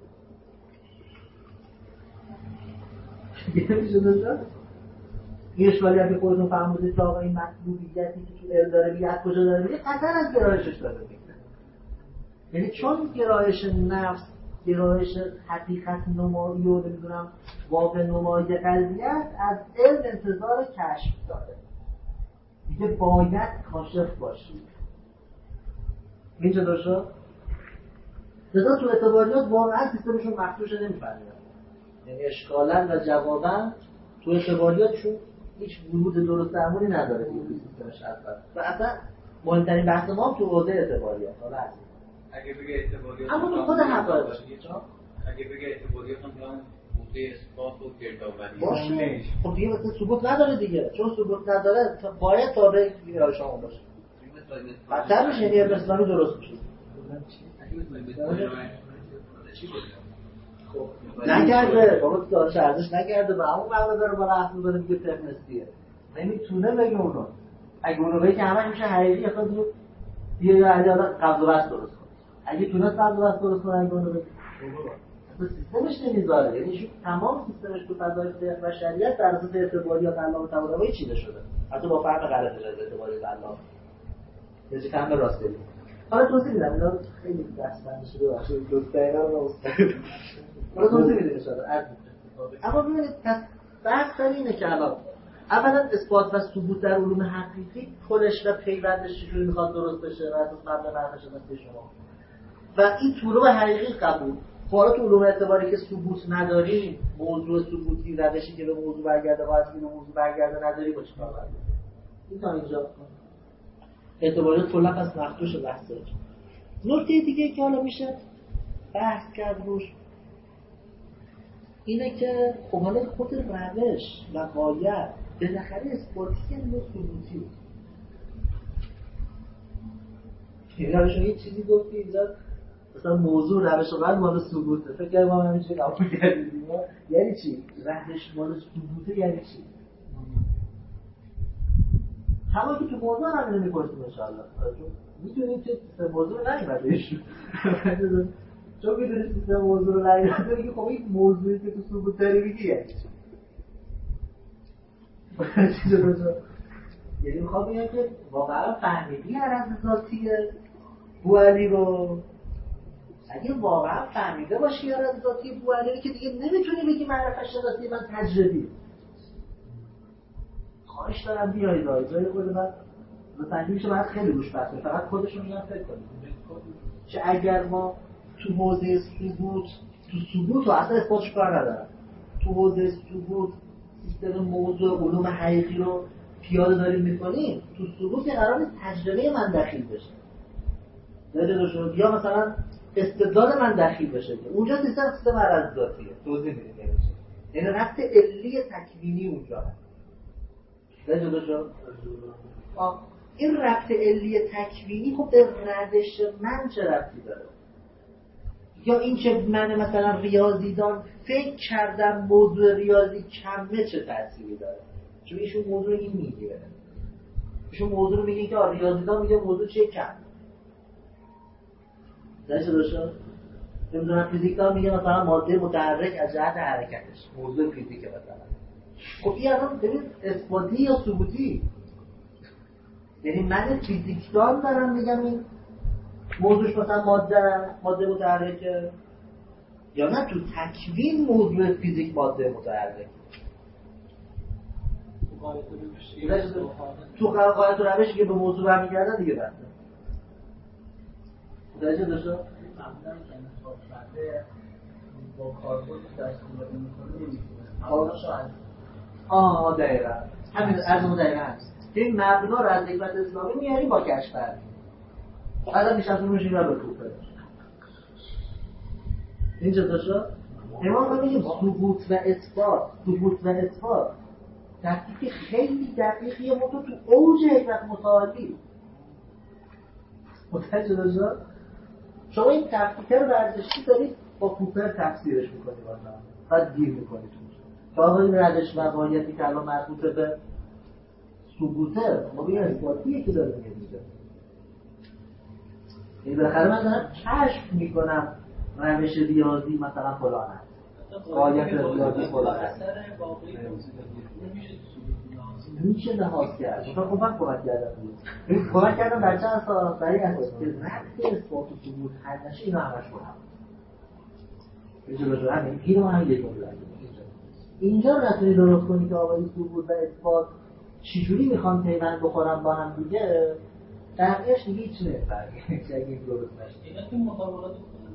این اشکالی هم که خودتون فهمودید که آقا این مطلوبیتی که تو ال داره میگه از کجا داره میگه قطعا از گرایشش داره میگه. یعنی چون گرایش نفس گرایش حقیقت نمایی و نمیدونم واقع نمایی قلبیت از علم انتظار کشف داره میگه باید کاشف باشید. اینجا داشته لذا تو اعتباریات واقعا سیستمشون مفتوشه نمیفهمیدن. یعنی اشکالا و جوابا تو اعتباریاتشون هیچ ورود درست درمونی نداره توی سیستمش و اصلا مهمترین بحث ما تو حوزه اعتباریات. حالا اگه بگه اعتباریات اما تو خود حقایق اگه بگه اعتباریات هم حوزه اثبات و گردآوری باشه. خب دیگه مثلا ثبوت نداره دیگه. چون ثبوت نداره باید تابع گرایش‌ها باشه. مثلا میشه یعنی اسلامی درست میشه. نکرده بابا دارش ارزش نکرده و همون مقدار داره بالا اصلا داره میگه تفنستیه نمیتونه بگه اونو. اگه اونو بگه که همه میشه حقیقی اصلا بیا یا علی آدم قبض و بست درست کن. اگه تونست قبض و بست درست کنه اگه اونو بگه اصلا سیستمش نمیذاره. یعنی تمام سیستمش تو فضای فقه و شریعت در اساس اعتباریات الله تعالی چیده شده. حتی با فهم غلطش از اعتباریات الله یه فهم راسته. حالا توضیح میدم اینا خیلی دستبندی شده باشه دکتر اینا رو استاد حالا توضیح میدم ان شاءالله. اما ببینید بحث سر اینه که الان اولا اثبات و ثبوت در علوم حقیقی پلش و پیوندش چجوری میخواد درست بشه و اساس مبدا معرفت شناسی شما و این تو علوم حقیقی قبول. حالا تو علوم اعتباری که ثبوت نداریم موضوع ثبوتی روشی که به موضوع برگرده باید که به موضوع برگرده نداری با چیکار باید این تا اینجا اعتباریات کلا پس مخدوش بحث داره. نکته دیگه که حالا میشه بحث کرد روش اینه که خب حالا خود روش و غایت بالاخره اثباتی و ثبوتی یعنی روش یه چیزی گفتی اینجا مثلا موضوع روش و بعد مال ثبوته فکر کنم ما همین چیزی قبول کردیم یعنی چی؟ روش مال ثبوته یعنی چی؟ همون که تو موضوع هم نمی‌پرسیم ان شاءالله. می‌دونید که سه موضوع نمی‌بردش. چون می‌دونید سیستم موضوع رو نمی‌برده میگه خب این موضوعی که تو ثبوت داری میگی یعنی میخوام بگم که واقعا فهمیدی عرض ذاتی بوعلی رو، اگه واقعا فهمیده باشی عرض ذاتی بوعلی رو که دیگه نمیتونی بگی معرفت شناسی من تجربی. خواهش دارم بیایید جای خود من تنجیبش باید خیلی روش بحث کنیم، فقط خودشون میگن فکر کنیم که اگر ما تو حوزه ثبوت و اصلا اثباتش کار ندارم، تو حوزه ثبوت سیستم موضوع علوم حقیقی رو پیاده داریم میکنیم، تو ثبوت یه قرار نیست تجربه من دخیل بشه یا مثلا استدلال من دخیل بشه، اونجا سیستم عرض ذاتیه توضیح میدیم یعنی ربط علی تکوینی اونجا هست. این ربط علی تکوینی خب به روش من چه ربطی داره؟ یا این که من مثلا ریاضیدان فکر کردم موضوع ریاضی کمه چه تأثیری داره؟ چون ایشون موضوع این میگیره، ایشون موضوع رو میگه که ریاضیدان میگه موضوع چه کم داشته باشه. نمیدونم فیزیکدان میگه مثلا ماده متحرک از جهت حرکتش موضوع فیزیکه مثلا. خب این الان ببین اثباتی یا ثبوتی؟ یعنی من فیزیکدان دارم میگم این موضوعش مثلا ماده متحرکه، یا نه تو تکوین موضوع فیزیک ماده متحرک تو قواعد و روشی که به موضوع برمیگردن دیگه بحثه درجه داشته معمولا که انتخاب با کاربرد دستوری میکنه دقیقا همین از اون دقیقا هست این مبنا رو از حکمت اسلامی میاری با کشفر بعدا میشه از اون روشی رو بکوفه اینجا داشته امام رو میگیم ثبوت و اثبات تحقیق خیلی دقیقیه مطور تو اوج حکمت متعالی متوجه داشته شما این تفکیک رو ورزشی دارید با کوپر تفسیرش میکنید بعد گیر میکنید تا آقا این روش وقایتی که الان مربوط به ثبوته ما بگیم اثباتیه که داره میگه این بالاخره من دارم کشف میکنم روش ریاضی مثلا فلان هست قایت ریاضی فلان هست میشه لحاظ کرد خب من کمک کردم در چند سال برای اساس که ربط اثبات و ثبوت حل نشه اینو همش کنم اینو هم یک مورد اینجا رسمی درست کنی که آقای ثبوت و اثبات چجوری میخوان پیوند بخورن با هم دیگه دقیقش دیگه هیچ نمیفرگه که اگه این درست نشه اینا که مطابقات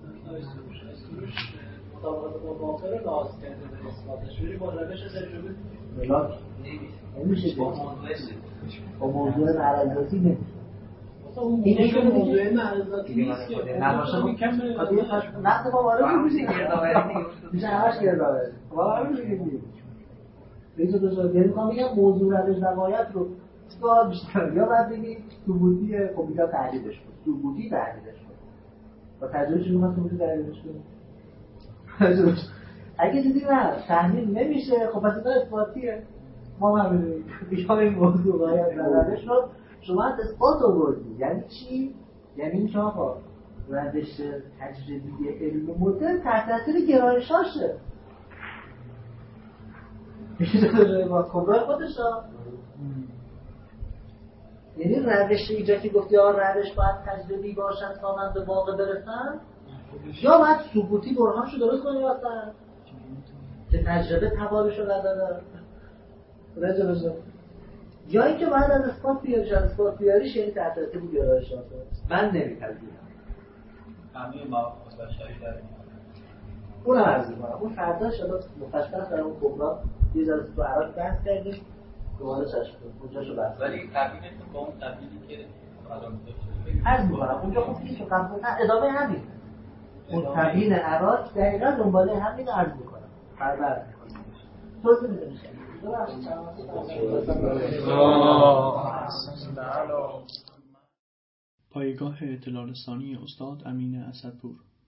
مطابقات با واقع رو لحاظ کرده به اثباتش ولی با روش تجربه ملاک نمیشه با موضوع معرضاتی نمیشه اینه که موضوع معرضاتی نیست که نقص با وارد میشه همش گردآوری وارد میشه بیشتر دوست یعنی میخوام بگم موضوع روش روایت رو چیکار بیشتر یا باید بگی ثبوتی خب اینجا تحلیلش کن ثبوتی تحلیلش کن با تجربه چی میخوام ثبوتی تحلیلش کن اگه دیدی نه تحلیل نمیشه خب پس اینا اثباتیه ما هم میدونیم یا این موضوع باید روش رو شما اثبات آوردی یعنی چی؟ یعنی این که آقا روش تجربی علم مدرن تحت تاثیر گرایشاشه میشه با کبرای خودش ها یعنی روش اینجا که گفتی روش باید تجربی باشن تا من به واقع برسن یا باید ثبوتی برهانشو درست کنی واسن که تجربه توالشو نداره رجا بشه یا اینکه باید از اثبات بیاریش یعنی تحت تاثیر گرایشاشه من نمیپذیرم همه ما بشری داریم اون عرض می‌کنم اون فردا شده مفصل در اون کبرا یه جلسه تو عراق بحث کردیم دوباره چشم اونجاشو بحث ولی تبیینتون با اون تبیینی که الان عرض می‌کنم اونجا خوب نیست و ادامه همین اون تبیین عراق دقیقاً دنباله همین عرض می‌کنم فردا توضیح می‌دم پایگاه اطلاع رسانی استاد امین اسدپور